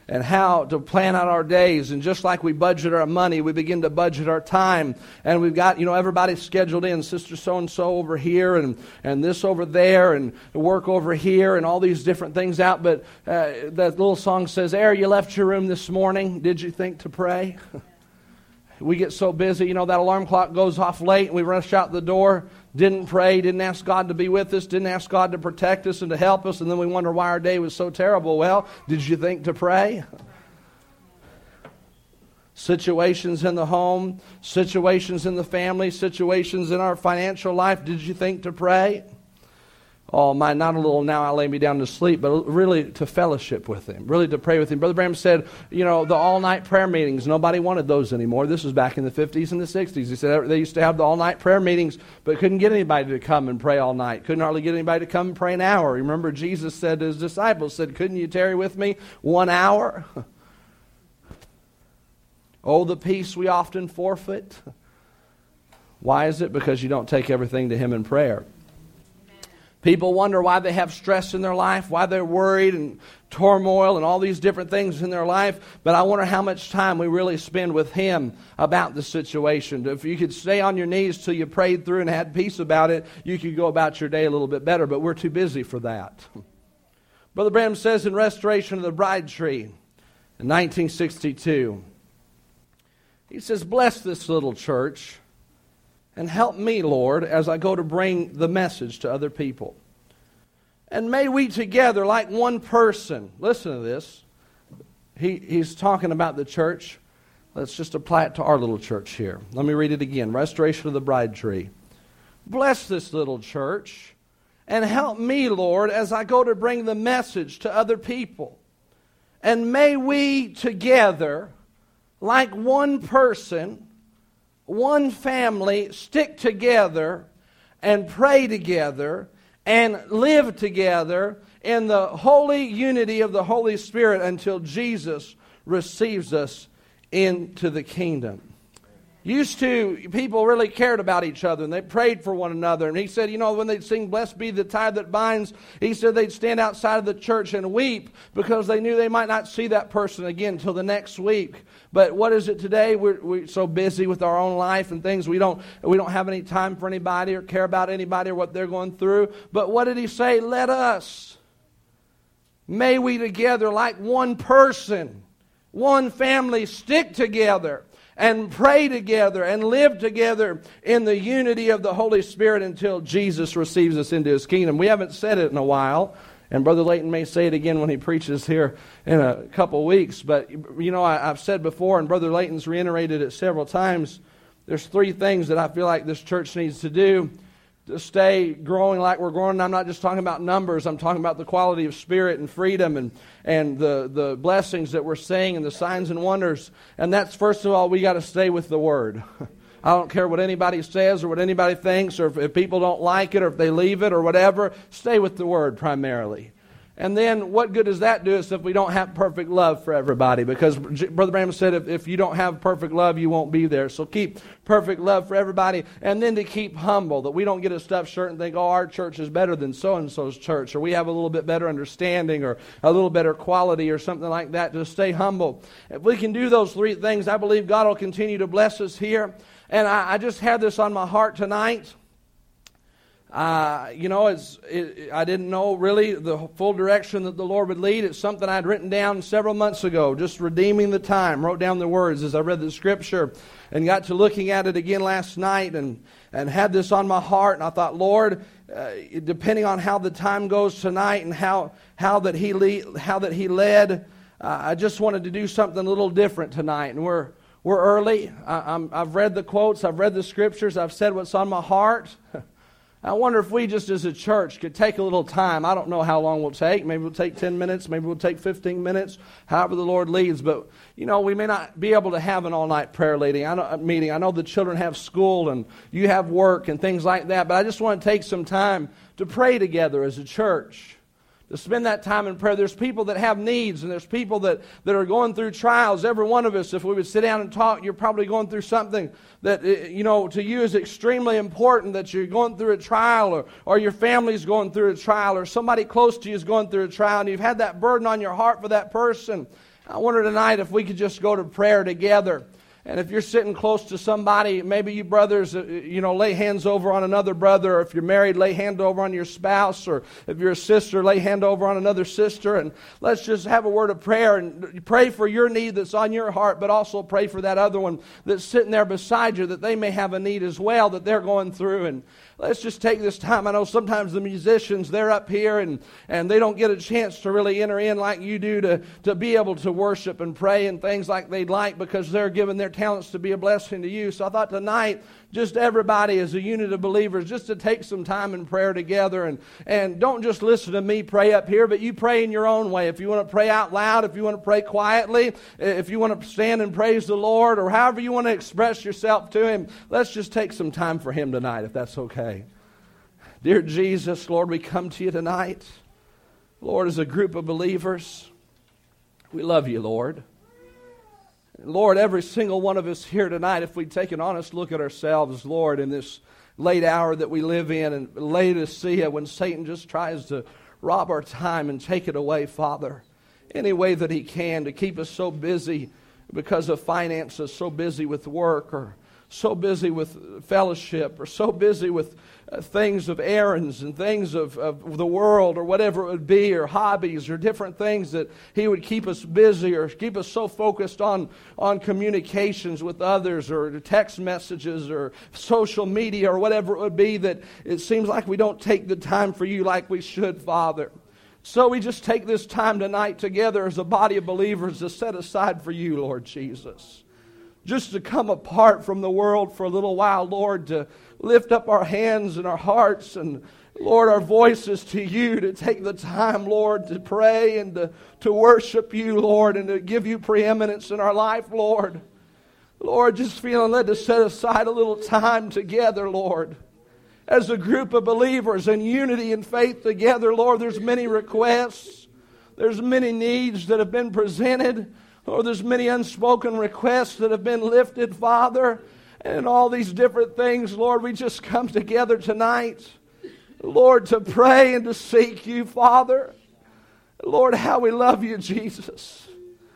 Speaker 1: and how to plan out our days. And just like we budget our money, we begin to budget our time. And we've got, you know, everybody scheduled in, Sister so-and-so over here, and, and this over there, and work over here, and all these different things out. But uh, that little song says, "Ere you left your room this morning, did you think to pray?" We get so busy, you know, that alarm clock goes off late, and we rush out the door, didn't pray, didn't ask God to be with us, didn't ask God to protect us and to help us, and then we wonder why our day was so terrible. Well, did you think to pray? Situations in the home, situations in the family, situations in our financial life, did you think to pray? Oh, my, not a little now I lay me down to sleep, but really to fellowship with Him, really to pray with Him. Brother Branham said, you know, the all-night prayer meetings, nobody wanted those anymore. This was back in the fifties and the sixties. He said they used to have the all-night prayer meetings, but couldn't get anybody to come and pray all night. Couldn't hardly get anybody to come and pray an hour. Remember, Jesus said to His disciples, said, couldn't you tarry with me one hour? Oh, the peace we often forfeit. Why is it? Because you don't take everything to Him in prayer. People wonder why they have stress in their life, why they're worried and turmoil and all these different things in their life. But I wonder how much time we really spend with Him about the situation. If you could stay on your knees till you prayed through and had peace about it, you could go about your day a little bit better. But we're too busy for that. Brother Branham says in Restoration of the Bride Tree in nineteen sixty-two, he says, "Bless this little church. And help me, Lord, as I go to bring the message to other people. And may we together, like one person," listen to this. He, he's talking about the church. Let's just apply it to our little church here. Let me read it again. Restoration of the Bride Tree. "Bless this little church. And help me, Lord, as I go to bring the message to other people. And may we together, like one person, one family, stick together and pray together and live together in the holy unity of the Holy Spirit until Jesus receives us into the kingdom." Used to, people really cared about each other, and they prayed for one another. And he said, you know, when they'd sing "Blessed Be the Tie That Binds," he said they'd stand outside of the church and weep because they knew they might not see that person again until the next week. But what is it today? We're, we're so busy with our own life and things. We don't, we don't have any time for anybody or care about anybody or what they're going through. But what did he say? Let us, may we together, like one person, one family, stick together and pray together and live together in the unity of the Holy Spirit until Jesus receives us into His kingdom. We haven't said it in a while, and Brother Layton may say it again when he preaches here in a couple weeks. But, you know, I, I've said before, and Brother Layton's reiterated it several times, there's three things that I feel like this church needs to do to stay growing like we're growing. And I'm not just talking about numbers. I'm talking about the quality of spirit and freedom and, and the, the blessings that we're seeing and the signs and wonders. And that's, first of all, we got to stay with the Word. I don't care what anybody says or what anybody thinks, or if, if people don't like it or if they leave it or whatever. Stay with the Word primarily. And then what good does that do us if we don't have perfect love for everybody? Because Brother Branham said if, if you don't have perfect love, you won't be there. So keep perfect love for everybody. And then to keep humble, that we don't get a stuffed shirt and think, oh, our church is better than so-and-so's church, or we have a little bit better understanding or a little better quality or something like that. To stay humble. If we can do those three things, I believe God will continue to bless us here. And I, I just had this on my heart tonight. Uh, you know, it's, it, I didn't know really the full direction that the Lord would lead. It's something I'd written down several months ago, just redeeming the time. Wrote down the words as I read the Scripture and got to looking at it again last night and, and had this on my heart. And I thought, Lord, uh, depending on how the time goes tonight and how, how, that, he lead, how that He led, uh, I just wanted to do something a little different tonight. And we're, we're early. I, I'm, I've read the quotes. I've read the Scriptures. I've said what's on my heart. I wonder if we just as a church could take a little time. I don't know how long we'll take. Maybe we'll take ten minutes. Maybe we'll take fifteen minutes. However the Lord leads. But, you know, we may not be able to have an all-night prayer meeting. I know, meeting. I know the children have school and you have work and things like that. But I just want to take some time to pray together as a church. To spend that time in prayer. There's people that have needs, and there's people that, that are going through trials. Every one of us, if we would sit down and talk, you're probably going through something that, you know, to you is extremely important, that you're going through a trial, or, or your family's going through a trial, or somebody close to you is going through a trial, and you've had that burden on your heart for that person. I wonder tonight if we could just go to prayer together. And if you're sitting close to somebody, maybe you brothers, you know, lay hands over on another brother. Or if you're married, lay hand over on your spouse. Or if you're a sister, lay hand over on another sister. And let's just have a word of prayer and pray for your need that's on your heart, but also pray for that other one that's sitting there beside you, that they may have a need as well that they're going through. And let's just take this time. I know sometimes the musicians, they're up here and, and they don't get a chance to really enter in like you do to, to be able to worship and pray and things like they'd like, because they're giving their talents to be a blessing to you. So I thought tonight, just everybody as a unit of believers, just to take some time in prayer together. And, and don't just listen to me pray up here, but you pray in your own way. If you want to pray out loud, if you want to pray quietly, if you want to stand and praise the Lord, or however you want to express yourself to Him, let's just take some time for Him tonight, if that's okay. Dear Jesus, Lord, we come to you tonight. Lord, as a group of believers, we love you, Lord. Lord, every single one of us here tonight, if we take an honest look at ourselves, Lord, in this late hour that we live in, and Laodicea, when Satan just tries to rob our time and take it away, Father, any way that he can to keep us so busy because of finances, so busy with work, or so busy with fellowship, or so busy with uh, things of errands and things of, of the world, or whatever it would be, or hobbies, or different things that he would keep us busy or keep us so focused on, on communications with others, or text messages, or social media, or whatever it would be, that it seems like we don't take the time for you like we should, Father. So we just take this time tonight together as a body of believers to set aside for you, Lord Jesus. Just to come apart from the world for a little while, Lord, to lift up our hands and our hearts and, Lord, our voices to you, to take the time, Lord, to pray and to, to worship you, Lord, and to give you preeminence in our life, Lord. Lord, just feeling led to set aside a little time together, Lord, as a group of believers in unity and faith together. Lord, there's many requests. There's many needs that have been presented. Lord, there's many unspoken requests that have been lifted, Father, and all these different things. Lord, we just come together tonight, Lord, to pray and to seek you, Father. Lord, how we love you, Jesus.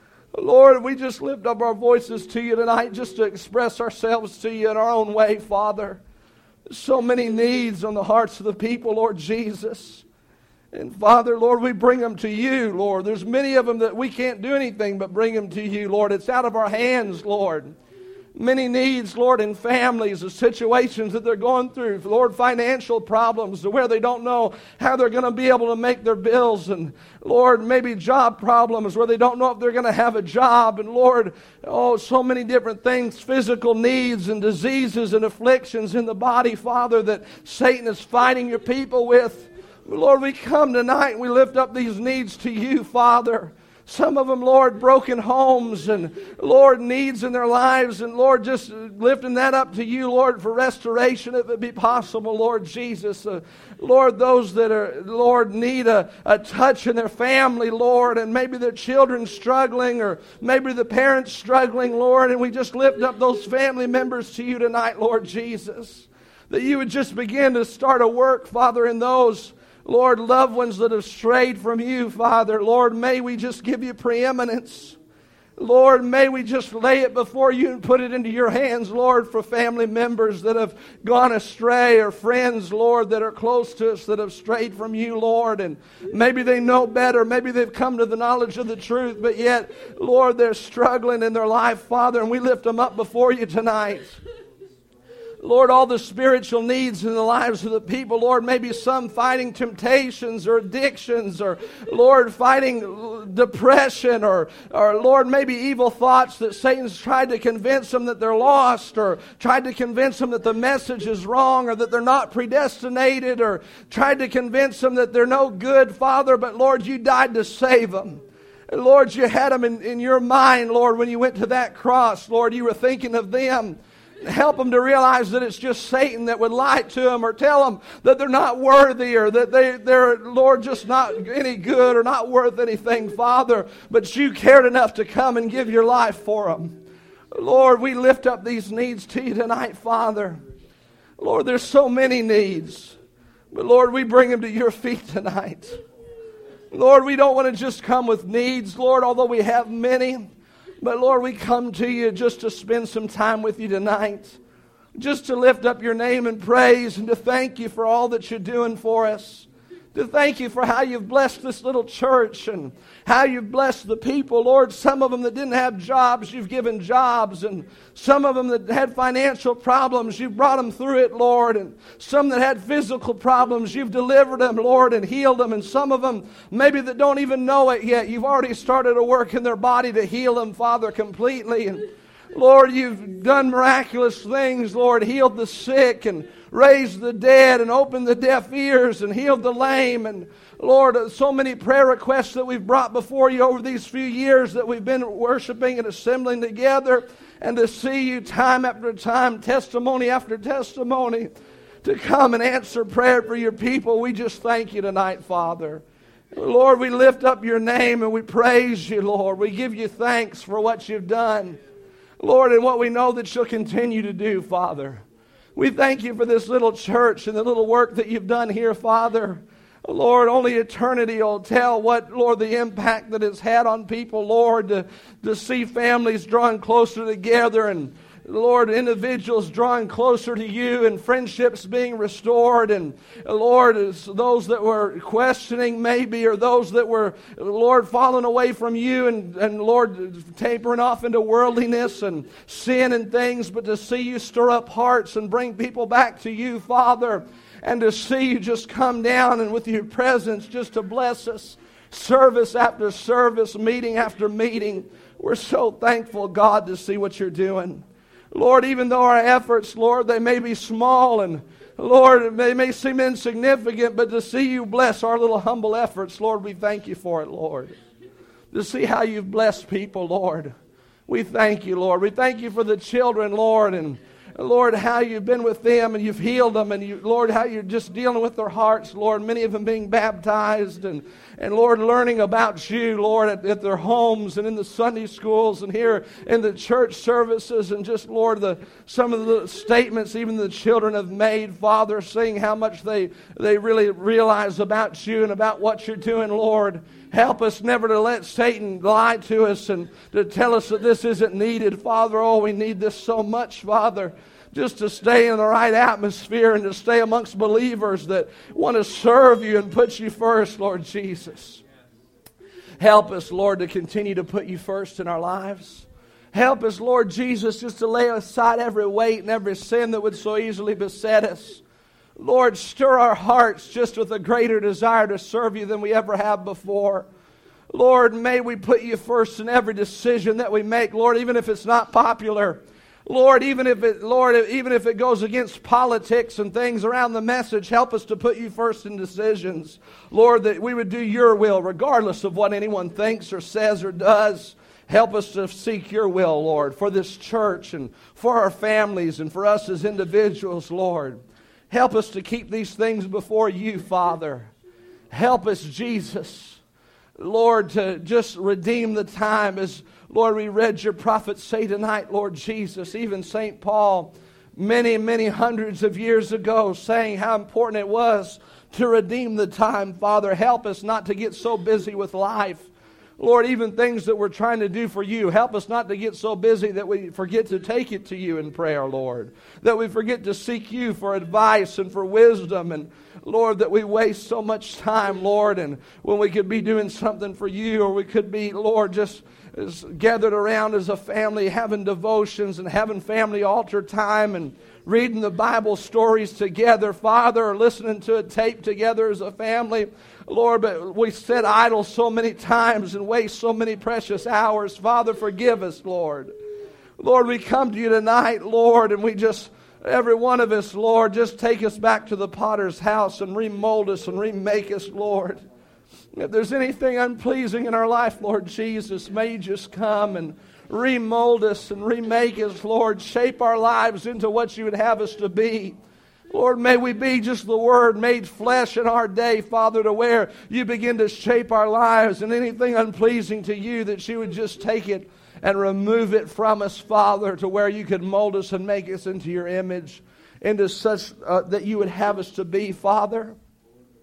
Speaker 1: Lord, we just lift up our voices to you tonight just to express ourselves to you in our own way, Father. There's so many needs on the hearts of the people, Lord Jesus. And Father, Lord, we bring them to you, Lord. There's many of them that we can't do anything but bring them to you, Lord. It's out of our hands, Lord. Many needs, Lord, in families, the situations that they're going through. Lord, financial problems where they don't know how they're going to be able to make their bills. And Lord, maybe job problems where they don't know if they're going to have a job. And Lord, oh, so many different things, physical needs and diseases and afflictions in the body, Father, that Satan is fighting your people with. Lord, we come tonight and we lift up these needs to you, Father. Some of them, Lord, broken homes and, Lord, needs in their lives. And, Lord, just lifting that up to you, Lord, for restoration if it be possible, Lord Jesus. Uh, Lord, those that are, Lord, need a, a touch in their family, Lord, and maybe their children struggling or maybe the parents struggling, Lord, and we just lift up those family members to you tonight, Lord Jesus. That you would just begin to start a work, Father, in those Lord, loved ones that have strayed from you, Father. Lord, may we just give you preeminence. Lord, may we just lay it before you and put it into your hands, Lord, for family members that have gone astray or friends, Lord, that are close to us that have strayed from you, Lord. And maybe they know better. Maybe they've come to the knowledge of the truth, but yet, Lord, they're struggling in their life, Father, and we lift them up before you tonight. Lord, all the spiritual needs in the lives of the people, Lord, maybe some fighting temptations or addictions or, Lord, fighting depression or, or, Lord, maybe evil thoughts that Satan's tried to convince them that they're lost or tried to convince them that the message is wrong or that they're not predestinated or tried to convince them that they're no good, Father, but, Lord, you died to save them. And, Lord, you had them in, in your mind, Lord, when you went to that cross. Lord, you were thinking of them. Help them to realize that it's just Satan that would lie to them or tell them that they're not worthy or that they, they're, Lord, just not any good or not worth anything, Father. But you cared enough to come and give your life for them. Lord, we lift up these needs to you tonight, Father. Lord, there's so many needs. But Lord, we bring them to your feet tonight. Lord, we don't want to just come with needs, Lord, although we have many. But Lord, we come to you just to spend some time with you tonight. Just to lift up your name and praise and to thank you for all that you're doing for us. To thank you for how you've blessed this little church and how you've blessed the people. Lord, some of them that didn't have jobs, you've given jobs. And some of them that had financial problems, you've brought them through it, Lord. And some that had physical problems, you've delivered them, Lord, and healed them. And some of them, maybe that don't even know it yet, you've already started a work in their body to heal them, Father, completely. And Lord, you've done miraculous things, Lord, healed the sick and raised the dead and opened the deaf ears and healed the lame. And Lord, so many prayer requests that we've brought before you over these few years that we've been worshiping and assembling together, and to see you time after time, testimony after testimony, to come and answer prayer for your people. We just thank you tonight, Father. Lord, we lift up your name and we praise you, Lord. We give you thanks for what you've done, Lord, and what we know that you'll continue to do, Father. We thank you for this little church and the little work that you've done here, Father. Lord, only eternity will tell what, Lord, the impact that it's had on people, Lord, to, to see families drawing closer together and, Lord, individuals drawing closer to you and friendships being restored. And, Lord, as those that were questioning maybe, or those that were, Lord, falling away from you and, and, Lord, tapering off into worldliness and sin and things, but to see you stir up hearts and bring people back to you, Father, and to see you just come down and with your presence just to bless us, service after service, meeting after meeting. We're so thankful, God, to see what you're doing. Lord, even though our efforts, Lord, they may be small and, Lord, they may seem insignificant, but to see you bless our little humble efforts, Lord, we thank you for it, Lord. To see how you've blessed people, Lord, we thank you, Lord. We thank you for the children, Lord, and Lord, how you've been with them and you've healed them, and you, Lord, how you're just dealing with their hearts, Lord, many of them being baptized and, and Lord, learning about you, Lord, at, at their homes and in the Sunday schools and here in the church services, and just, Lord, the some of the statements even the children have made, Father, saying how much they, they really realize about you and about what you're doing, Lord. Help us never to let Satan lie to us and to tell us that this isn't needed, Father. Oh, we need this so much, Father, just to stay in the right atmosphere and to stay amongst believers that want to serve you and put you first, Lord Jesus. Help us, Lord, to continue to put you first in our lives. Help us, Lord Jesus, just to lay aside every weight and every sin that would so easily beset us. Lord, stir our hearts just with a greater desire to serve you than we ever have before. Lord, may we put you first in every decision that we make, Lord, even if it's not popular. Lord, even if it, Lord, even if it goes against politics and things around the message, help us to put you first in decisions. Lord, that we would do your will regardless of what anyone thinks or says or does. Help us to seek your will, Lord, for this church and for our families and for us as individuals, Lord. Help us to keep these things before you, Father. Help us, Jesus, Lord, to just redeem the time. As, Lord, we read your prophets say tonight, Lord Jesus, even Saint Paul, many, many hundreds of years ago, saying how important it was to redeem the time. Father, help us not to get so busy with life. Lord, even things that we're trying to do for you, help us not to get so busy that we forget to take it to you in prayer, Lord. That we forget to seek you for advice and for wisdom. And, Lord, that we waste so much time, Lord, and when we could be doing something for you, or we could be, Lord, just gathered around as a family, having devotions and having family altar time and reading the Bible stories together, Father, or listening to a tape together as a family. Lord, but we sit idle so many times and waste so many precious hours. Father, forgive us, Lord. Lord, we come to you tonight, Lord, and we just, every one of us, Lord, just take us back to the potter's house and remold us and remake us, Lord. If there's anything unpleasing in our life, Lord Jesus, may you just come and remold us and remake us, Lord. Shape our lives into what you would have us to be. Lord, may we be just the Word made flesh in our day, Father, to where you begin to shape our lives, and anything unpleasing to you, that you would just take it and remove it from us, Father, to where you could mold us and make us into your image, into such uh, that you would have us to be, Father.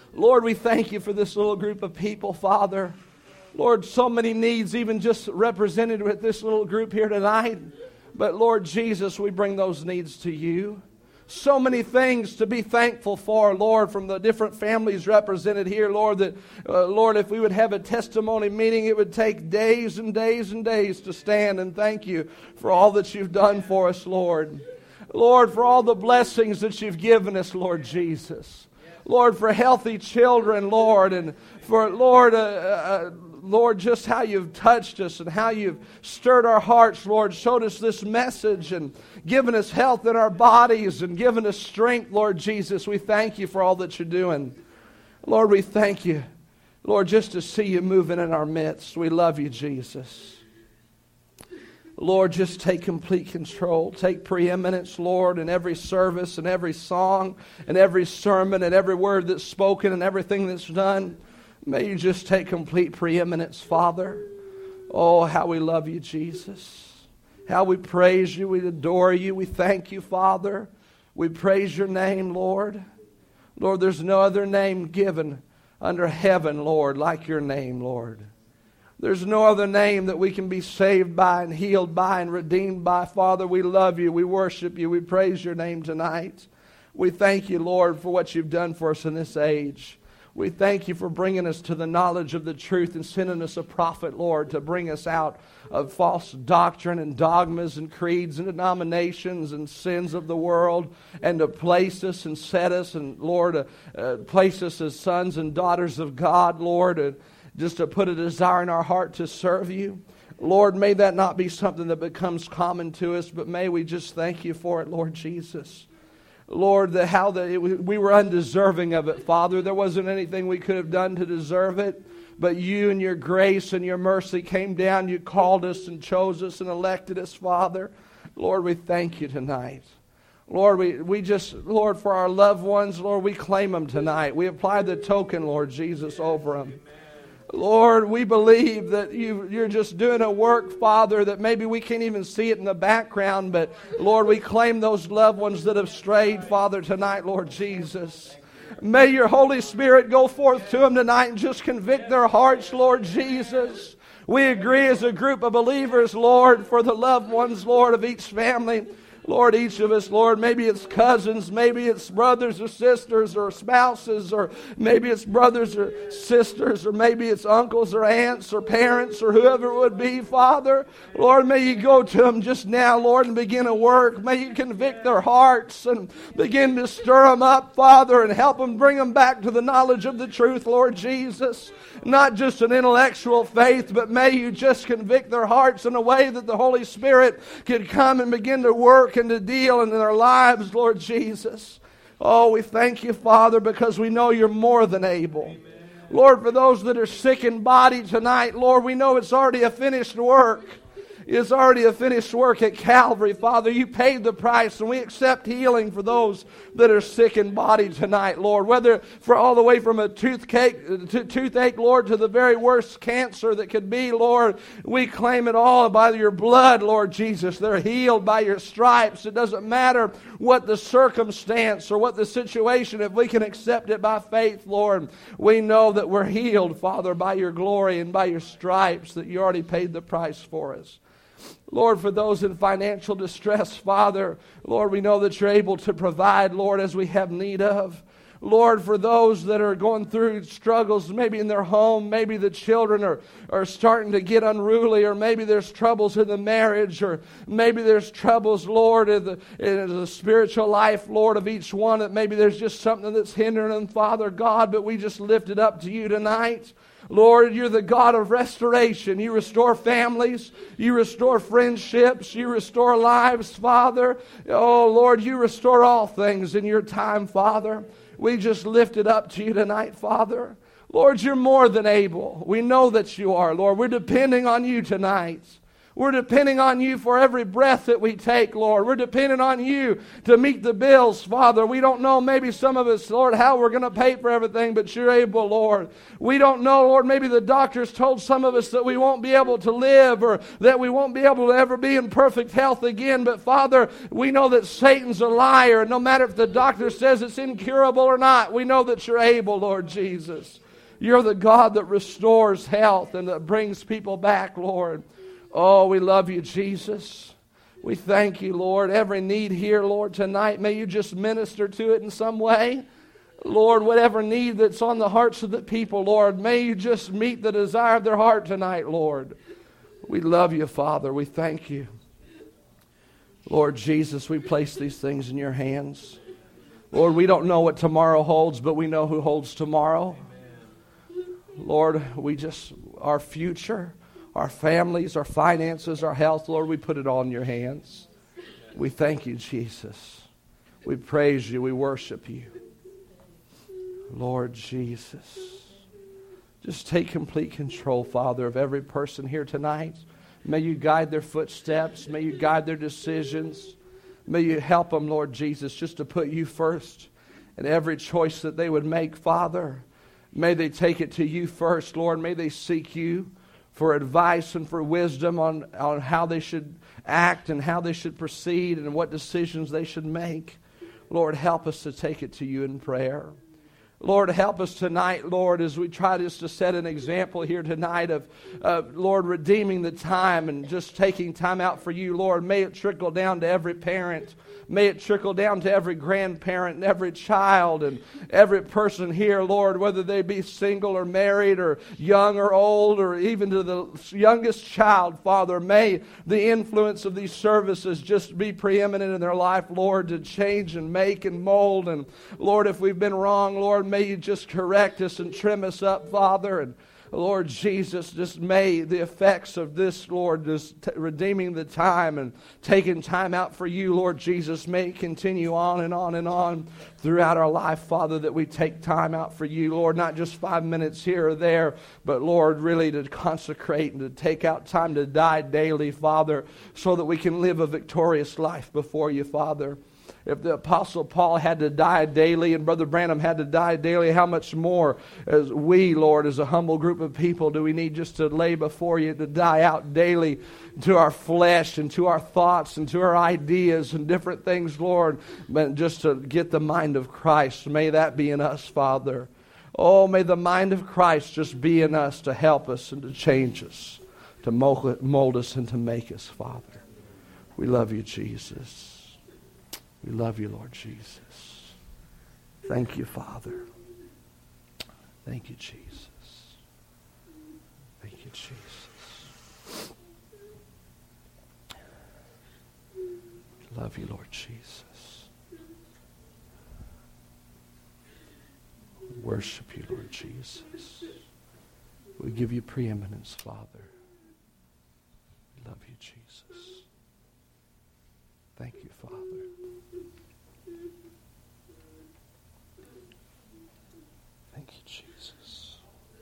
Speaker 1: Lord, we thank you for this little group of people, Father. Lord, so many needs even just represented with this little group here tonight. But Lord Jesus, we bring those needs to you. So many things to be thankful for, Lord, from the different families represented here, Lord, that, uh, Lord, if we would have a testimony meeting, it would take days and days and days to stand and thank you for all that you've done for us, Lord. Lord, for all the blessings that you've given us, Lord Jesus. Lord, for healthy children, Lord, and for, Lord, uh, uh, Lord, just how you've touched us and how you've stirred our hearts, Lord, showed us this message and given us health in our bodies and given us strength, Lord Jesus. We thank you for all that you're doing. Lord, we thank you, Lord, just to see you moving in our midst. We love you, Jesus. Lord, just take complete control. Take preeminence, Lord, in every service and every song and every sermon and every word that's spoken and everything that's done. May you just take complete preeminence, Father. Oh, how we love you, Jesus. How we praise you. We adore you. We thank you, Father. We praise your name, Lord. Lord, there's no other name given under heaven, Lord, like your name, Lord. There's no other name that we can be saved by and healed by and redeemed by. Father, we love you. We worship you. We praise your name tonight. We thank you, Lord, for what you've done for us in this age. We thank you for bringing us to the knowledge of the truth and sending us a prophet, Lord, to bring us out of false doctrine and dogmas and creeds and denominations and sins of the world, and to place us and set us and, Lord, uh, uh, place us as sons and daughters of God, Lord, and just to put a desire in our heart to serve you. Lord, may that not be something that becomes common to us, but may we just thank you for it, Lord Jesus. Lord, the, how the, it, we were undeserving of it, Father. There wasn't anything we could have done to deserve it. But you and your grace and your mercy came down. You called us and chose us and elected us, Father. Lord, we thank you tonight. Lord, we, we just, Lord, for our loved ones, Lord, we claim them tonight. We apply the token, Lord Jesus, over them. Lord, we believe that you, you're just doing a work, Father, that maybe we can't even see it in the background. But, Lord, we claim those loved ones that have strayed, Father, tonight, Lord Jesus. May your Holy Spirit go forth to them tonight and just convict their hearts, Lord Jesus. We agree as a group of believers, Lord, for the loved ones, Lord, of each family. Lord, each of us, Lord, maybe it's cousins, maybe it's brothers or sisters or spouses, or maybe it's brothers or sisters, or maybe it's uncles or aunts or parents or whoever it would be, Father. Lord, may you go to them just now, Lord, and begin a work. May you convict their hearts and begin to stir them up, Father, and help them bring them back to the knowledge of the truth, Lord Jesus. Not just an intellectual faith, but may you just convict their hearts in a way that the Holy Spirit can come and begin to work and to deal in their lives, Lord Jesus. Oh, we thank you, Father, because we know you're more than able. Amen. Lord, for those that are sick in body tonight, Lord, we know it's already a finished work. It's already a finished work at Calvary, Father. You paid the price, and we accept healing for those that are sick in body tonight, Lord. Whether for all the way from a toothache, to toothache, Lord, to the very worst cancer that could be, Lord, we claim it all by your blood, Lord Jesus. They're healed by your stripes. It doesn't matter what the circumstance or what the situation. If we can accept it by faith, Lord, we know that we're healed, Father, by your glory and by your stripes, that you already paid the price for us. Lord, for those in financial distress, Father, Lord, we know that you're able to provide, Lord, as we have need of. Lord, for those that are going through struggles, maybe in their home, maybe the children are, are starting to get unruly, or maybe there's troubles in the marriage, or maybe there's troubles, Lord, in the, in the spiritual life, Lord, of each one, that maybe there's just something that's hindering them, Father God, but we just lift it up to you tonight. Lord, you're the God of restoration. You restore families. You restore friendships. You restore lives, Father. Oh, Lord, you restore all things in your time, Father. We just lift it up to you tonight, Father. Lord, you're more than able. We know that you are, Lord. We're depending on you tonight. We're depending on you for every breath that we take, Lord. We're depending on you to meet the bills, Father. We don't know, maybe some of us, Lord, how we're going to pay for everything, but you're able, Lord. We don't know, Lord, maybe the doctors told some of us that we won't be able to live or that we won't be able to ever be in perfect health again. But Father, we know that Satan's a liar. No matter if the doctor says it's incurable or not, we know that you're able, Lord Jesus. You're the God that restores health and that brings people back, Lord. Oh, we love you, Jesus. We thank you, Lord. Every need here, Lord, tonight, may you just minister to it in some way. Lord, whatever need that's on the hearts of the people, Lord, may you just meet the desire of their heart tonight, Lord. We love you, Father. We thank you. Lord Jesus, we place these things in your hands. Lord, we don't know what tomorrow holds, but we know who holds tomorrow. Lord, we just, our future, our families, our finances, our health, Lord, we put it all in your hands. We thank you, Jesus. We praise you. We worship you. Lord Jesus, just take complete control, Father, of every person here tonight. May you guide their footsteps. May you guide their decisions. May you help them, Lord Jesus, just to put you first in every choice that they would make, Father. May they take it to you first, Lord. May they seek you for advice and for wisdom on, on how they should act and how they should proceed and what decisions they should make. Lord, help us to take it to you in prayer. Lord, help us tonight, Lord, as we try just to set an example here tonight of, uh, Lord, redeeming the time and just taking time out for you. Lord, may it trickle down to every parent. May it trickle down to every grandparent and every child and every person here, Lord, whether they be single or married or young or old or even to the youngest child, Father. May the influence of these services just be preeminent in their life, Lord, to change and make and mold. And Lord, if we've been wrong, Lord, may you just correct us and trim us up, Father. And Lord Jesus, just may the effects of this, Lord, just t- redeeming the time and taking time out for you, Lord Jesus, may it continue on and on and on throughout our life, Father, that we take time out for you, Lord, not just five minutes here or there, but Lord, really to consecrate and to take out time to die daily, Father, so that we can live a victorious life before you, Father. If the Apostle Paul had to die daily and Brother Branham had to die daily, how much more as we, Lord, as a humble group of people, do we need just to lay before you to die out daily to our flesh and to our thoughts and to our ideas and different things, Lord, but just to get the mind of Christ. May that be in us, Father. Oh, may the mind of Christ just be in us to help us and to change us, to mold us and to make us, Father. We love you, Jesus. We love you, Lord Jesus. Thank you, Father. Thank you, Jesus. Thank you, Jesus. Love you, Lord Jesus. We worship you, Lord Jesus. We give you preeminence, Father. We love you, Jesus. Thank you, Father. Thank you, Jesus.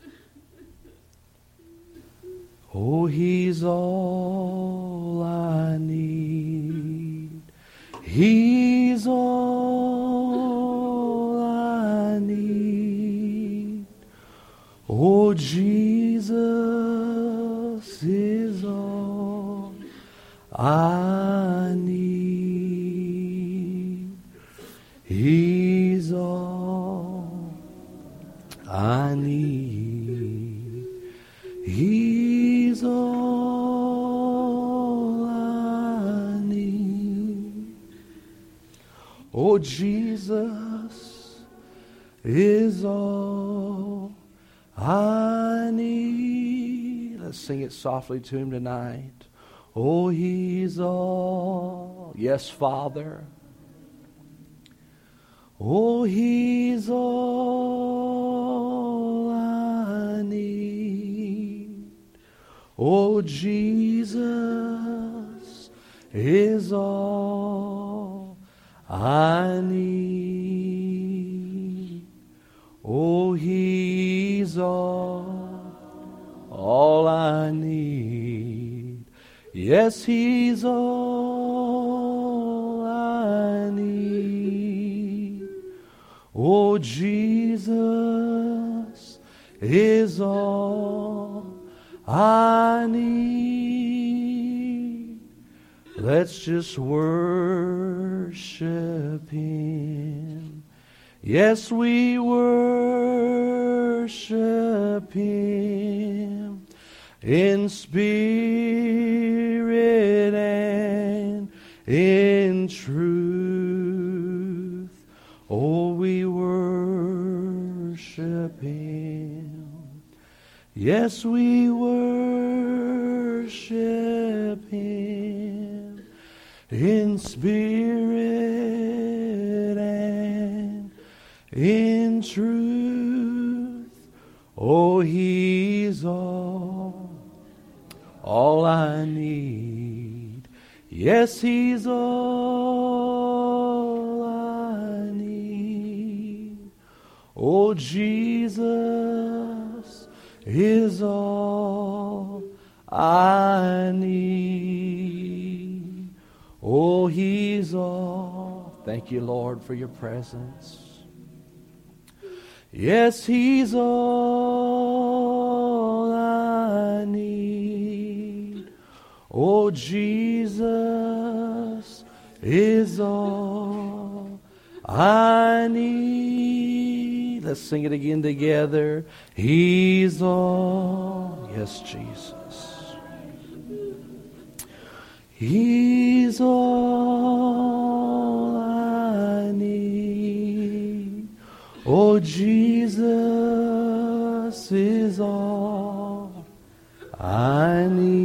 Speaker 1: Oh, he's all I need. He's all I need. Oh, Jesus is all I need. He's all I need. He's all I need. Oh, Jesus is all I need. Let's sing it softly to him tonight. Oh, he's all. Yes, Father. Oh, he's all I need. Oh, Jesus is all I need. Oh, he's all, all I need. Yes, He's all I need. Oh, Jesus is all I need. Let's just worship Him. Yes, we worship Him in spirit and in truth. Oh, we worship Him. Yes, we worship Him in spirit and in truth. Oh, He's all, all I need. Yes, He's all I need. Oh, Jesus is all I need. Oh, He's all. Thank you, Lord, for your presence. Yes, He's all I need. Oh, Jesus is all I need. Let's sing it again together. He's all. Yes, Jesus. He's all I need. Oh, Jesus is all I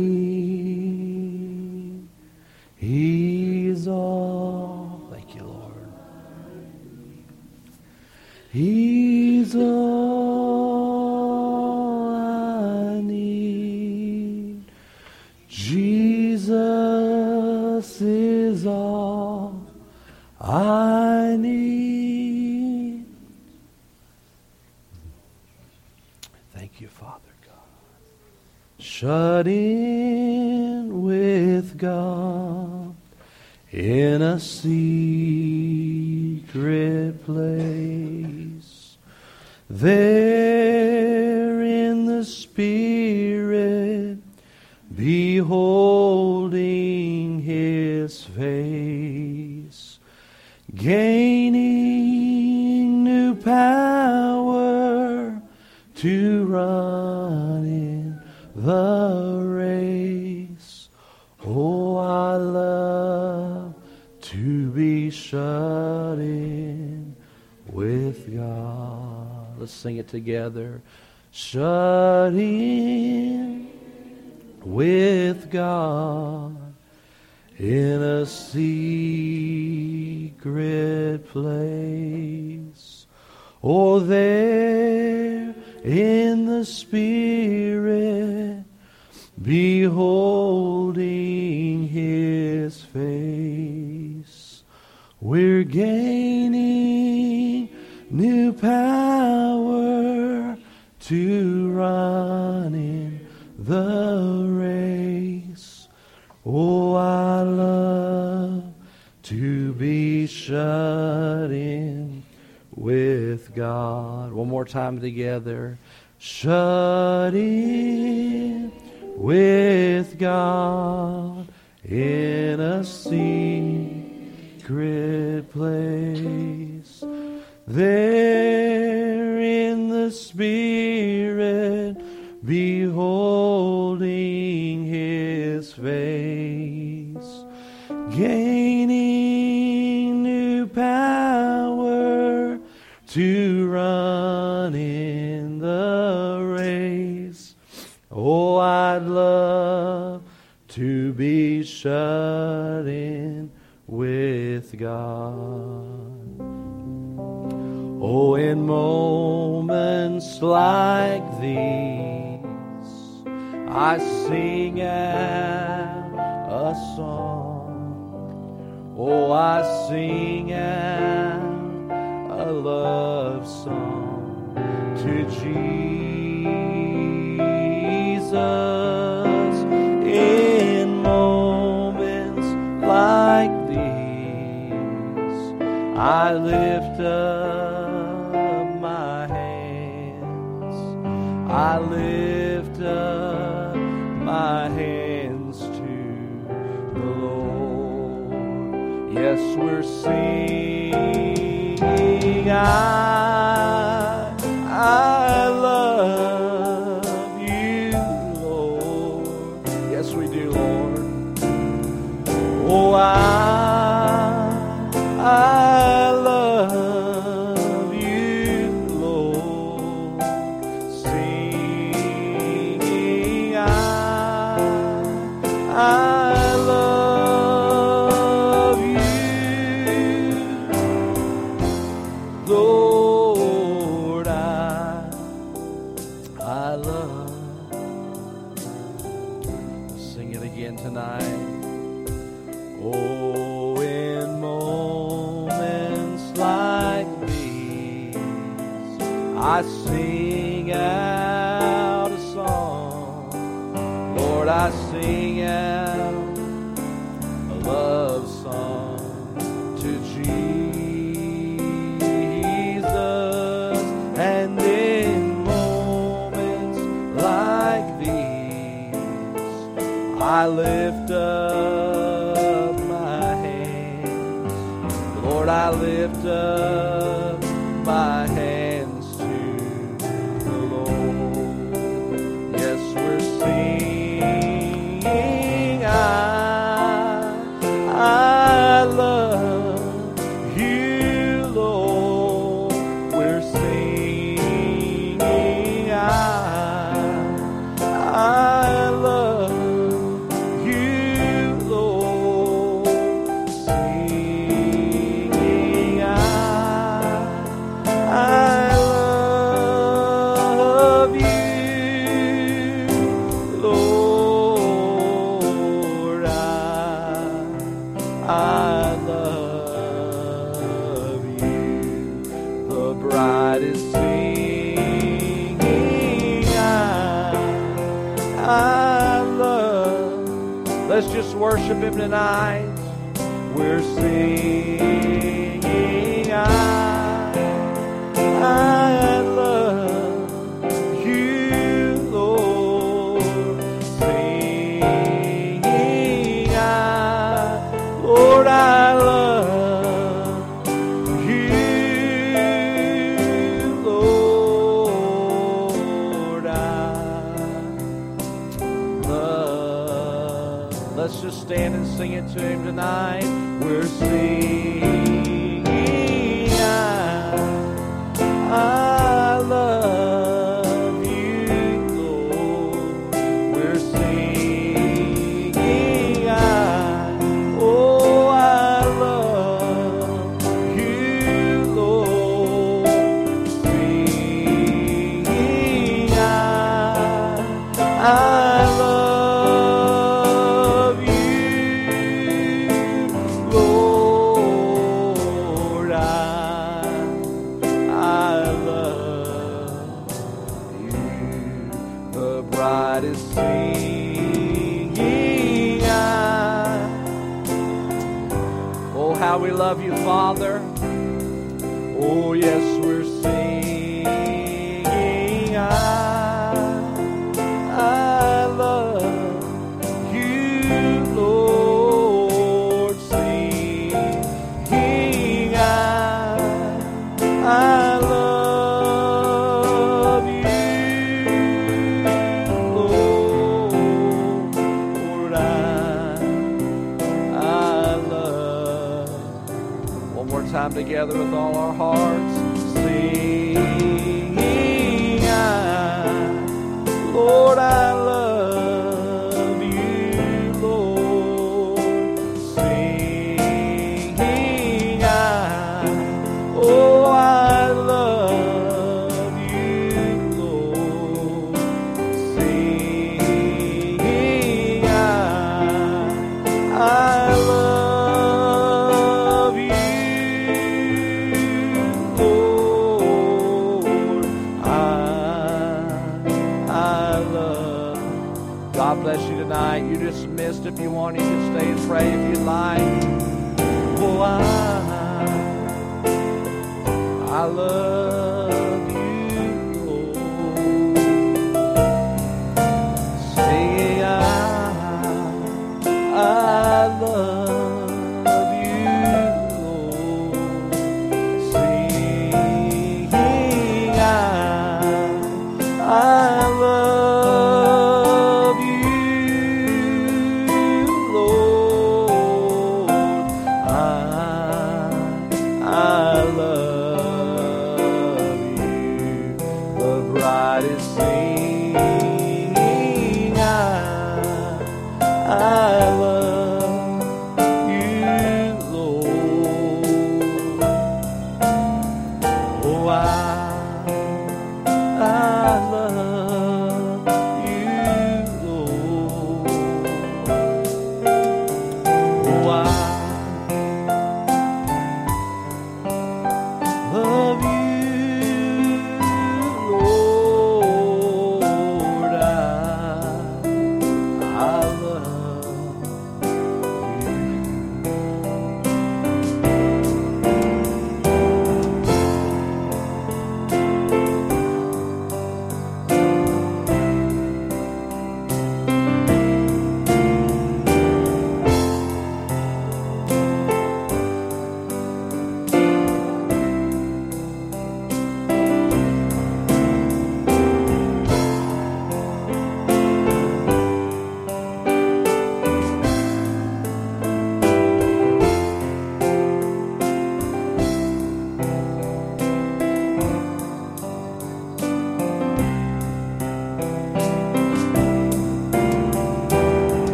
Speaker 1: need. He's all. Thank you, Lord. He's all I need. Jesus is all I need. Thank you, Father God. Shut in with God in a secret place. There in the Spirit, beholding His face, gaining new power to run in the race. Oh, I love to be shut in with God. Let's sing it together. Shut in with God in a secret place. Oh, there in the Spirit, beholding His face, we're gaining new power to run in the race. Oh, I love to be shut in with God. One more time together. Shut in with God in a secret place. There in the Spirit, beholding His face, gaining new power to run in the race. Oh, I'd love to be shut in with God. Oh, in moments like these, I sing out a song. Oh, I sing out a love song to Jesus in moments I lift up my hands. I lift up my hands to the Lord. Yes, we're singing. I, I love you, Lord. Yes, we do, Lord. Oh, I I love you, Lord, singing I, I love you, Lord, I, I love. Sing it again tonight. Oh, in moments like these, I sing out a song. Lord, I sing out a love song to Jesus. And in moments like these, I lift up Lord, I lift up my hands to the Lord. Yes, we're singing. I, I love you, Lord. We're singing. I, I love you, Lord. Sing. I love you, Lord. I, I love you. The bride is singing. I, I love. Let's just worship Him tonight. We're singing. I, I love you, Lord, singing I, Lord, I love you, Lord, I love. Let's just stand and sing it to Him tonight. We're singing I, I love you, Lord. We're singing I, oh, I love you, Lord. Singing I, I love you, Lord. I bride is singing I. Oh, how we love you, Father. Oh, yes, we're singing I, I love you, Lord. Singing I, I love time together with all our hearts, singing I, Lord, I love you, Lord, singing I, oh, I love you, Lord, singing I, I love God bless you tonight. You're dismissed if you want. You can stay and pray if you'd like. Oh, I, I love